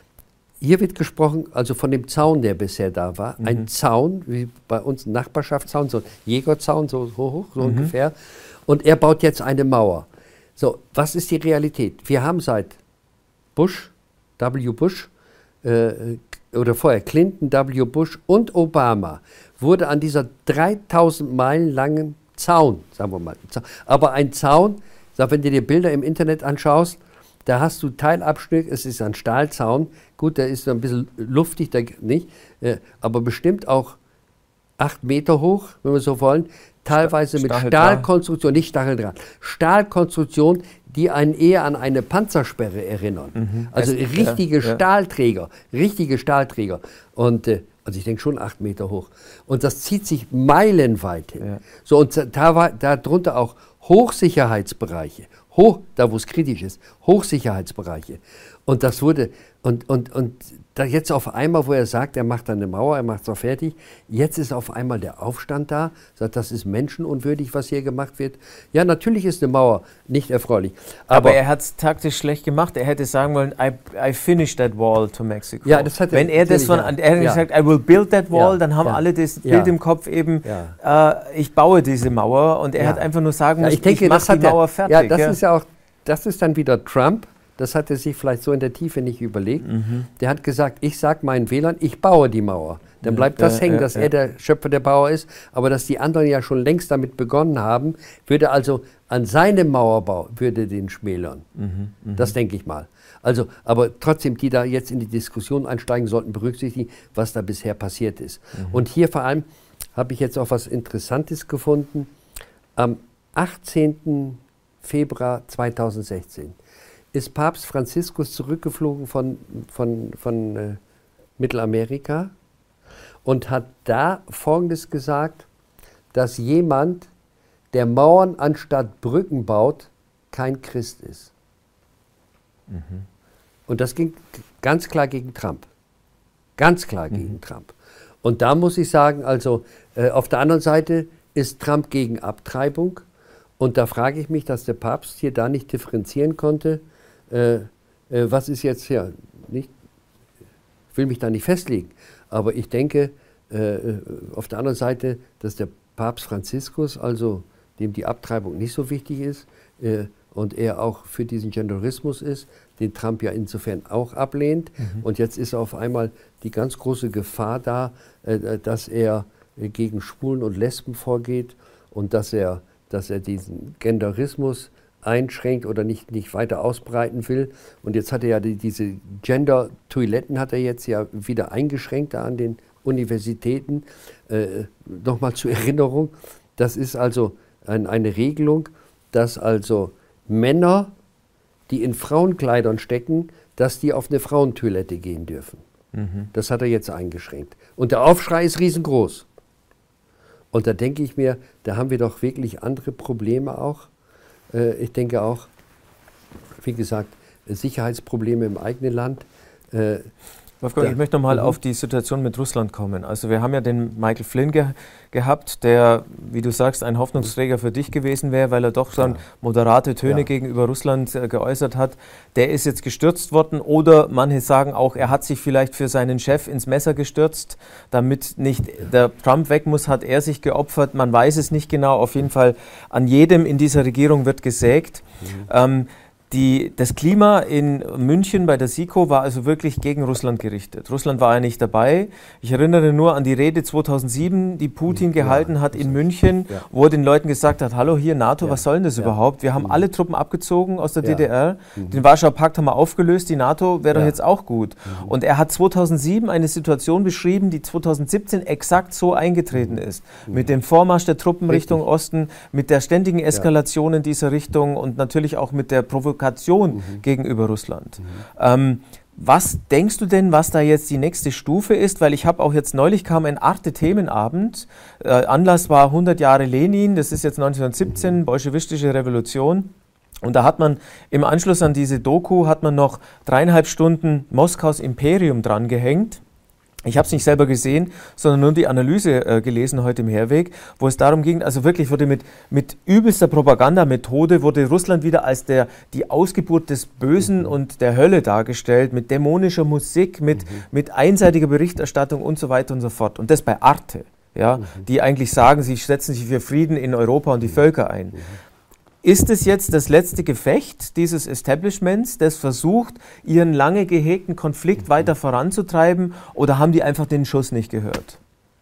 Hier wird gesprochen, also von dem Zaun, der bisher da war. Mhm. Ein Zaun, wie bei uns ein Nachbarschaftszaun, so ein Jägerzaun, so hoch, so mhm. ungefähr. Und er baut jetzt eine Mauer. So, was ist die Realität? Wir haben seit Bush, W. Bush, äh, oder vorher Clinton, W. Bush und Obama, wurde an dieser dreitausend Meilen langen Zaun, sagen wir mal, aber ein Zaun, sag, wenn du dir Bilder im Internet anschaust, da hast du Teilabschnitt, es ist ein Stahlzaun, gut, der ist ein bisschen luftig, der, nicht, äh, aber bestimmt auch acht Meter hoch, wenn wir so wollen, teilweise mit Stahlkonstruktion, nicht Stacheldraht, Stahlkonstruktion, die einen eher an eine Panzersperre erinnern. Mhm. Also es, richtige ja, Stahlträger, ja. richtige Stahlträger. Und äh, also ich denke schon acht Meter hoch. Und das zieht sich meilenweit hin. Ja. So, und da war darunter auch Hochsicherheitsbereiche, hoch, da wo es kritisch ist, Hochsicherheitsbereiche. Und das wurde, und, und, und da jetzt auf einmal, wo er sagt, er macht eine Mauer, er macht es auch fertig, jetzt ist auf einmal der Aufstand da, sagt, das ist menschenunwürdig, was hier gemacht wird. Ja, natürlich ist eine Mauer nicht erfreulich. Aber, aber er hat es taktisch schlecht gemacht. Er hätte sagen wollen, I, I finished that wall to Mexico. Ja, das hat er. Wenn er das von, ja. er hätte ja. gesagt, I will build that wall, ja. dann haben ja. alle das ja. Bild im Kopf eben, ja. äh, ich baue diese Mauer. Und er ja. hat einfach nur sagen ja, müssen, ich, denke, ich mache die Mauer er, fertig. Ja, das ja. ist ja auch, das ist dann wieder Trump. Das hat er sich vielleicht so in der Tiefe nicht überlegt. Mhm. Der hat gesagt, ich sage meinen Wählern, ich baue die Mauer. Dann bleibt das ja, hängen, ja, dass ja. er der Schöpfer der Mauer ist. Aber dass die anderen ja schon längst damit begonnen haben, würde also an seinem Mauerbau würde den schmälern. Mhm, mh. Das denke ich mal. Also, aber trotzdem, die da jetzt in die Diskussion einsteigen, sollten berücksichtigen, was da bisher passiert ist. Mhm. Und hier vor allem habe ich jetzt auch was Interessantes gefunden. Am achtzehnten Februar zweitausendsechzehn ist Papst Franziskus zurückgeflogen von, von, von äh, Mittelamerika und hat da Folgendes gesagt, dass jemand, der Mauern anstatt Brücken baut, kein Christ ist. Mhm. Und das ging ganz klar gegen Trump. Ganz klar mhm. gegen Trump. Und da muss ich sagen, also äh, auf der anderen Seite ist Trump gegen Abtreibung. Und da frage ich mich, dass der Papst hier da nicht differenzieren konnte. Äh, äh, was ist jetzt, ja, nicht, ich will mich da nicht festlegen, aber ich denke, äh, auf der anderen Seite, dass der Papst Franziskus, also dem die Abtreibung nicht so wichtig ist äh, und er auch für diesen Genderismus ist, den Trump ja insofern auch ablehnt. Mhm. Und jetzt ist auf einmal die ganz große Gefahr da, äh, dass er äh, gegen Schwulen und Lesben vorgeht und dass er, dass er diesen Genderismus einschränkt oder nicht, nicht weiter ausbreiten will. Und jetzt hat er ja die, diese Gender-Toiletten hat er jetzt ja wieder eingeschränkt da an den Universitäten. Äh, Nochmal zur Erinnerung, das ist also ein, eine Regelung, dass also Männer, die in Frauenkleidern stecken, dass die auf eine Frauentoilette gehen dürfen. Mhm. Das hat er jetzt eingeschränkt. Und der Aufschrei ist riesengroß. Und da denke ich mir, da haben wir doch wirklich andere Probleme auch. Ich denke auch, wie gesagt, Sicherheitsprobleme im eigenen Land. Äh, Wolfgang, ich möchte nochmal auf die Situation mit Russland kommen. Also wir haben ja den Michael Flynn ge gehabt, der, wie du sagst, ein Hoffnungsträger für dich gewesen wäre, weil er doch schon ja. moderate Töne ja. gegenüber Russland äh, geäußert hat. Der ist jetzt gestürzt worden oder manche sagen auch, er hat sich vielleicht für seinen Chef ins Messer gestürzt, damit nicht der Trump weg muss, hat er sich geopfert. Man weiß es nicht genau. Auf jeden Fall an jedem in dieser Regierung wird gesägt. Mhm. Ähm, Die, das Klima in München bei der SIKO war also wirklich gegen Russland gerichtet. Russland war ja nicht dabei. Ich erinnere nur an die Rede zweitausendsieben, die Putin gehalten ja, hat in München, ja. wo er den Leuten gesagt hat, hallo hier NATO, ja. was soll denn das ja. überhaupt? Wir haben mhm. alle Truppen abgezogen aus der ja. D D R, mhm. den Warschauer Pakt haben wir aufgelöst, die NATO wäre ja. doch jetzt auch gut. Mhm. Und er hat zweitausendsieben eine Situation beschrieben, die zweitausendsiebzehn exakt so eingetreten ist. Mhm. Mit dem Vormarsch der Truppen Richtig. Richtung Osten, mit der ständigen Eskalation ja. in dieser Richtung und natürlich auch mit der Provokation Mhm. gegenüber Russland. Mhm. Ähm, was denkst du denn, was da jetzt die nächste Stufe ist? Weil ich habe auch jetzt neulich kam ein Arte-Themenabend. Äh, Anlass war hundert Jahre Lenin, das ist jetzt neunzehnhundertsiebzehn, mhm. bolschewistische Revolution. Und da hat man im Anschluss an diese Doku hat man noch dreieinhalb Stunden Moskaus Imperium dran gehängt. Ich habe es nicht selber gesehen, sondern nur die Analyse äh, gelesen heute im Herweg, wo es darum ging, also wirklich wurde mit, mit übelster Propagandamethode wurde Russland wieder als der, die Ausgeburt des Bösen mhm. und der Hölle dargestellt, mit dämonischer Musik, mit, mhm. mit einseitiger Berichterstattung und so weiter und so fort. Und das bei Arte, ja, mhm. die eigentlich sagen, sie setzen sich für Frieden in Europa und die Völker ein. Mhm. Ist es jetzt das letzte Gefecht dieses Establishments, das versucht, ihren lange gehegten Konflikt weiter voranzutreiben, oder haben die einfach den Schuss nicht gehört?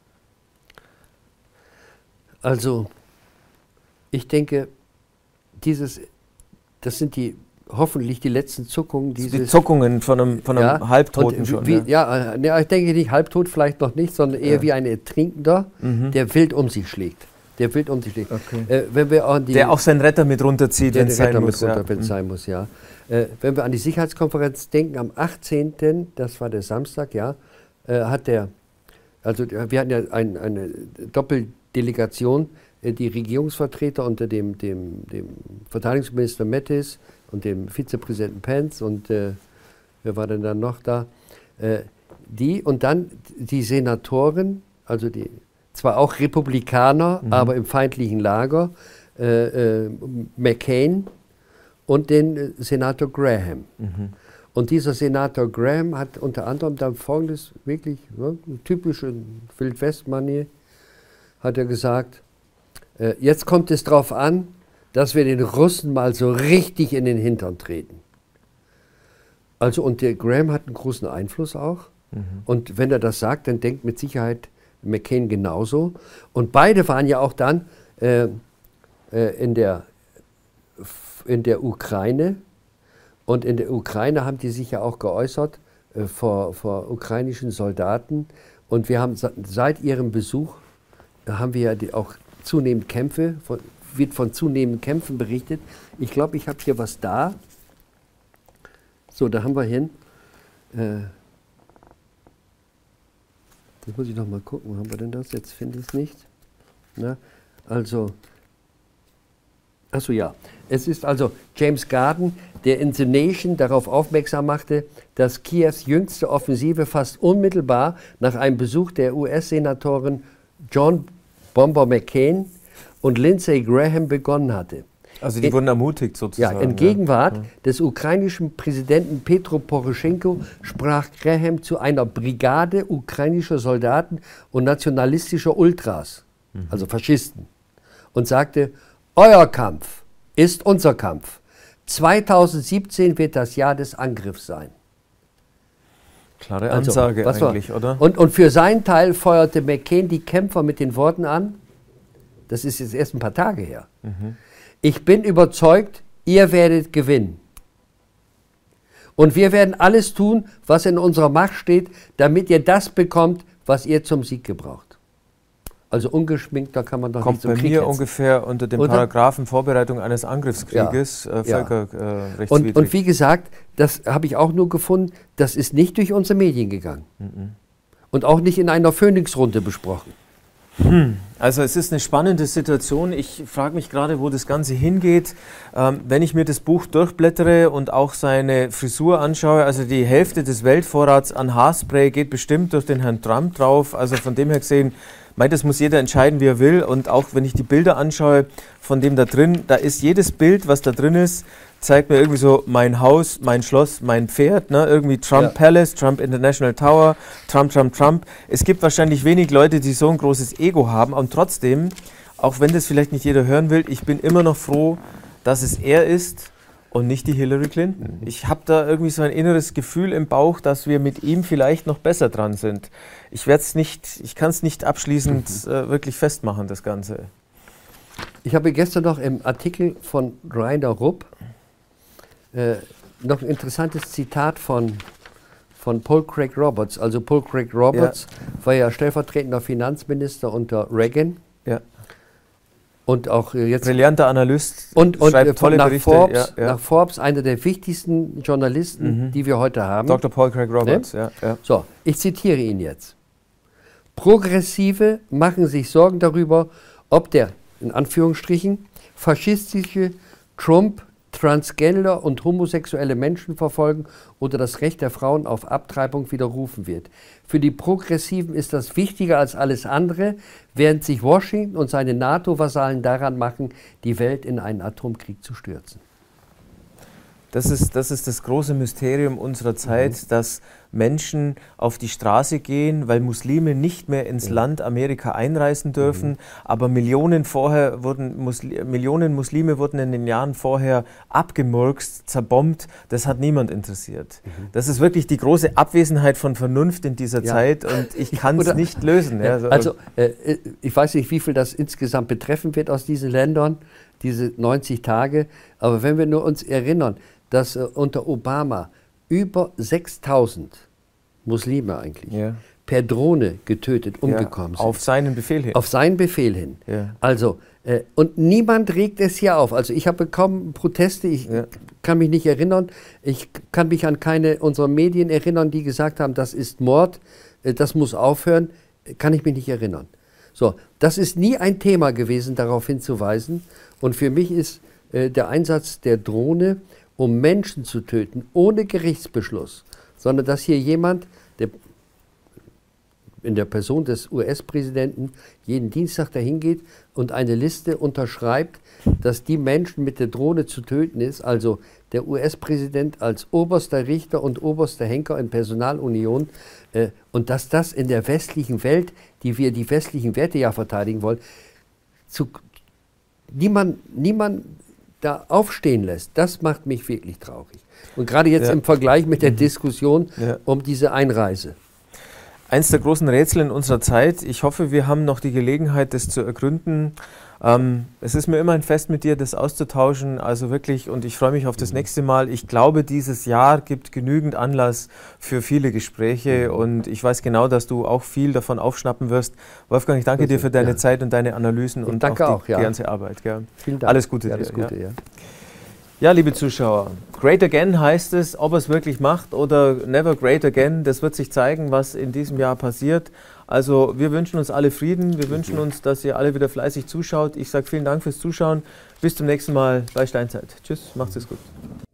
Also, ich denke, dieses, das sind die hoffentlich die letzten Zuckungen. Dieses, die Zuckungen von einem, von einem ja, Halbtoten schon. Wie, ja, ja, ich denke nicht halbtot vielleicht noch nicht, sondern eher ja. wie ein Ertrinkender, mhm. der wild um sich schlägt. Der wild um sich schlägt. Okay. Äh, wenn wir an die, der auch seinen Retter mit runterzieht, wenn es sein muss. Mit runter, ja. sein muss, ja. Äh, wenn wir an die Sicherheitskonferenz denken, am achtzehnten, das war der Samstag, ja, äh, hat der, also wir hatten ja ein, eine Doppeldelegation, äh, die Regierungsvertreter unter dem, dem, dem Verteidigungsminister Mattis und dem Vizepräsidenten Pence und äh, wer war denn dann noch da? Äh, die und dann die Senatoren, also die zwar auch Republikaner, mhm. aber im feindlichen Lager, äh, äh, McCain und den äh, Senator Graham. Mhm. Und dieser Senator Graham hat unter anderem dann folgendes, wirklich ne, typische Wildwest-Manier, hat er gesagt, äh, jetzt kommt es darauf an, dass wir den Russen mal so richtig in den Hintern treten. Also und der Graham hat einen großen Einfluss auch. Mhm. Und wenn er das sagt, dann denkt mit Sicherheit McCain genauso. Und beide waren ja auch dann äh, äh, in, der, in der Ukraine. Und in der Ukraine haben die sich ja auch geäußert äh, vor, vor ukrainischen Soldaten. Und wir haben seit ihrem Besuch, äh, haben wir ja die, auch zunehmend Kämpfe, von, wird von zunehmenden Kämpfen berichtet. Ich glaube, ich habe hier was da. So, da haben wir hin. Äh, Jetzt muss ich noch mal gucken, wo haben wir denn das? Jetzt finde ich es nicht. Na, also, achso ja, es ist also James Garden, der in The Nation darauf aufmerksam machte, dass Kiews jüngste Offensive fast unmittelbar nach einem Besuch der U S-Senatoren John Bomber McCain und Lindsey Graham begonnen hatte. Also die in, wurden ermutigt sozusagen. Ja, in Gegenwart ja. des ukrainischen Präsidenten Petro Poroschenko sprach Graham zu einer Brigade ukrainischer Soldaten und nationalistischer Ultras, mhm. also Faschisten, und sagte, euer Kampf ist unser Kampf. zweitausendsiebzehn wird das Jahr des Angriffs sein. Klare Ansage also, eigentlich, war, oder? Und, und für seinen Teil feuerte McCain die Kämpfer mit den Worten an, das ist jetzt erst ein paar Tage her, mhm. ich bin überzeugt, ihr werdet gewinnen. Und wir werden alles tun, was in unserer Macht steht, damit ihr das bekommt, was ihr zum Sieg gebraucht. Also ungeschminkter kann man doch Kommt nicht zum bei Krieg mir hetzen. Ungefähr unter dem Oder? Paragraphen Vorbereitung eines Angriffskrieges, ja. äh, völkerrechtswidrig. Äh, und, und wie gesagt, das habe ich auch nur gefunden, das ist nicht durch unsere Medien gegangen. Mhm. Und auch nicht in einer Phoenix-Runde besprochen. Hm. Also es ist eine spannende Situation. Ich frage mich gerade, wo das Ganze hingeht. Ähm, wenn ich mir das Buch durchblättere und auch seine Frisur anschaue, also die Hälfte des Weltvorrats an Haarspray geht bestimmt durch den Herrn Trump drauf. Also von dem her gesehen, mein, das muss jeder entscheiden, wie er will. Und auch wenn ich die Bilder anschaue von dem da drin, da ist jedes Bild, was da drin ist, zeigt mir irgendwie so mein Haus, mein Schloss, mein Pferd, ne? Irgendwie Trump ja. Palace, Trump International Tower, Trump, Trump, Trump. Es gibt wahrscheinlich wenig Leute, die so ein großes Ego haben. Und trotzdem, auch wenn das vielleicht nicht jeder hören will, ich bin immer noch froh, dass es er ist und nicht die Hillary Clinton. Ich habe da irgendwie so ein inneres Gefühl im Bauch, dass wir mit ihm vielleicht noch besser dran sind. Ich werde es nicht, ich kann es nicht abschließend äh, wirklich festmachen, das Ganze. Ich habe gestern noch im Artikel von Rainer Rupp äh, noch ein interessantes Zitat von, von Paul Craig Roberts. Also Paul Craig Roberts ja. war ja stellvertretender Finanzminister unter Reagan. Ja. Und auch jetzt brillanter Analyst, und, und schreibt tolle nach, Berichte. Forbes, Ja, ja. nach Forbes einer der wichtigsten Journalisten, mhm. die wir heute haben. Doktor Paul Craig Roberts, ne? ja, ja. So, ich zitiere ihn jetzt. Progressive machen sich Sorgen darüber, ob der, in Anführungsstrichen, faschistische Trump Transgender und homosexuelle Menschen verfolgen oder das Recht der Frauen auf Abtreibung widerrufen wird. Für die Progressiven ist das wichtiger als alles andere, während sich Washington und seine NATO-Vasallen daran machen, die Welt in einen Atomkrieg zu stürzen. Das ist, das ist das große Mysterium unserer Zeit, mhm. dass Menschen auf die Straße gehen, weil Muslime nicht mehr ins ja. Land Amerika einreisen dürfen, mhm. aber Millionen, vorher wurden Musli Millionen Muslime wurden in den Jahren vorher abgemurkst, zerbombt. Das hat niemand interessiert. Mhm. Das ist wirklich die große Abwesenheit von Vernunft in dieser ja. Zeit und ich kann es nicht lösen. Ja, so. Also äh, ich weiß nicht, wie viel das insgesamt betreffen wird aus diesen Ländern, diese neunzig Tage, aber wenn wir nur uns erinnern, dass äh, unter Obama über sechstausend Muslime eigentlich ja. per Drohne getötet, umgekommen ja, sind. Auf seinen Befehl hin. Auf seinen Befehl hin. Ja. Also, äh, und niemand regt es hier auf. Also ich habe kaum Proteste, ich ja. kann mich nicht erinnern, ich kann mich an keine unserer Medien erinnern, die gesagt haben, das ist Mord, äh, das muss aufhören, kann ich mich nicht erinnern. So, das ist nie ein Thema gewesen, darauf hinzuweisen. Und für mich ist äh, der Einsatz der Drohne, um Menschen zu töten, ohne Gerichtsbeschluss, sondern dass hier jemand, der in der Person des U S-Präsidenten jeden Dienstag dahin geht und eine Liste unterschreibt, dass die Menschen mit der Drohne zu töten ist, also der U S-Präsident als oberster Richter und oberster Henker in Personalunion, äh, und dass das in der westlichen Welt, die wir die westlichen Werte ja verteidigen wollen, zu, niemand, niemand da aufstehen lässt, das macht mich wirklich traurig. Und gerade jetzt ja. im Vergleich mit der Diskussion ja. um diese Einreise. Eins der großen Rätsel in unserer Zeit. Ich hoffe, wir haben noch die Gelegenheit, das zu ergründen. Ähm, es ist mir immer ein Fest, mit dir das auszutauschen. Also wirklich, und ich freue mich auf das mhm. nächste Mal. Ich glaube, dieses Jahr gibt genügend Anlass für viele Gespräche. Mhm. Und ich weiß genau, dass du auch viel davon aufschnappen wirst. Wolfgang, ich danke das dir für deine ja. Zeit und deine Analysen ich und auch die auch, ja. ganze Arbeit. Gell? Vielen Dank. Alles Gute ja, alles dir. Gute, ja. Ja. Ja, liebe Zuschauer, Great Again heißt es, ob er es wirklich macht oder Never Great Again, das wird sich zeigen, was in diesem Jahr passiert. Also wir wünschen uns alle Frieden, wir wünschen uns, dass ihr alle wieder fleißig zuschaut. Ich sage vielen Dank fürs Zuschauen, bis zum nächsten Mal bei Steinzeit. Tschüss, macht's es gut.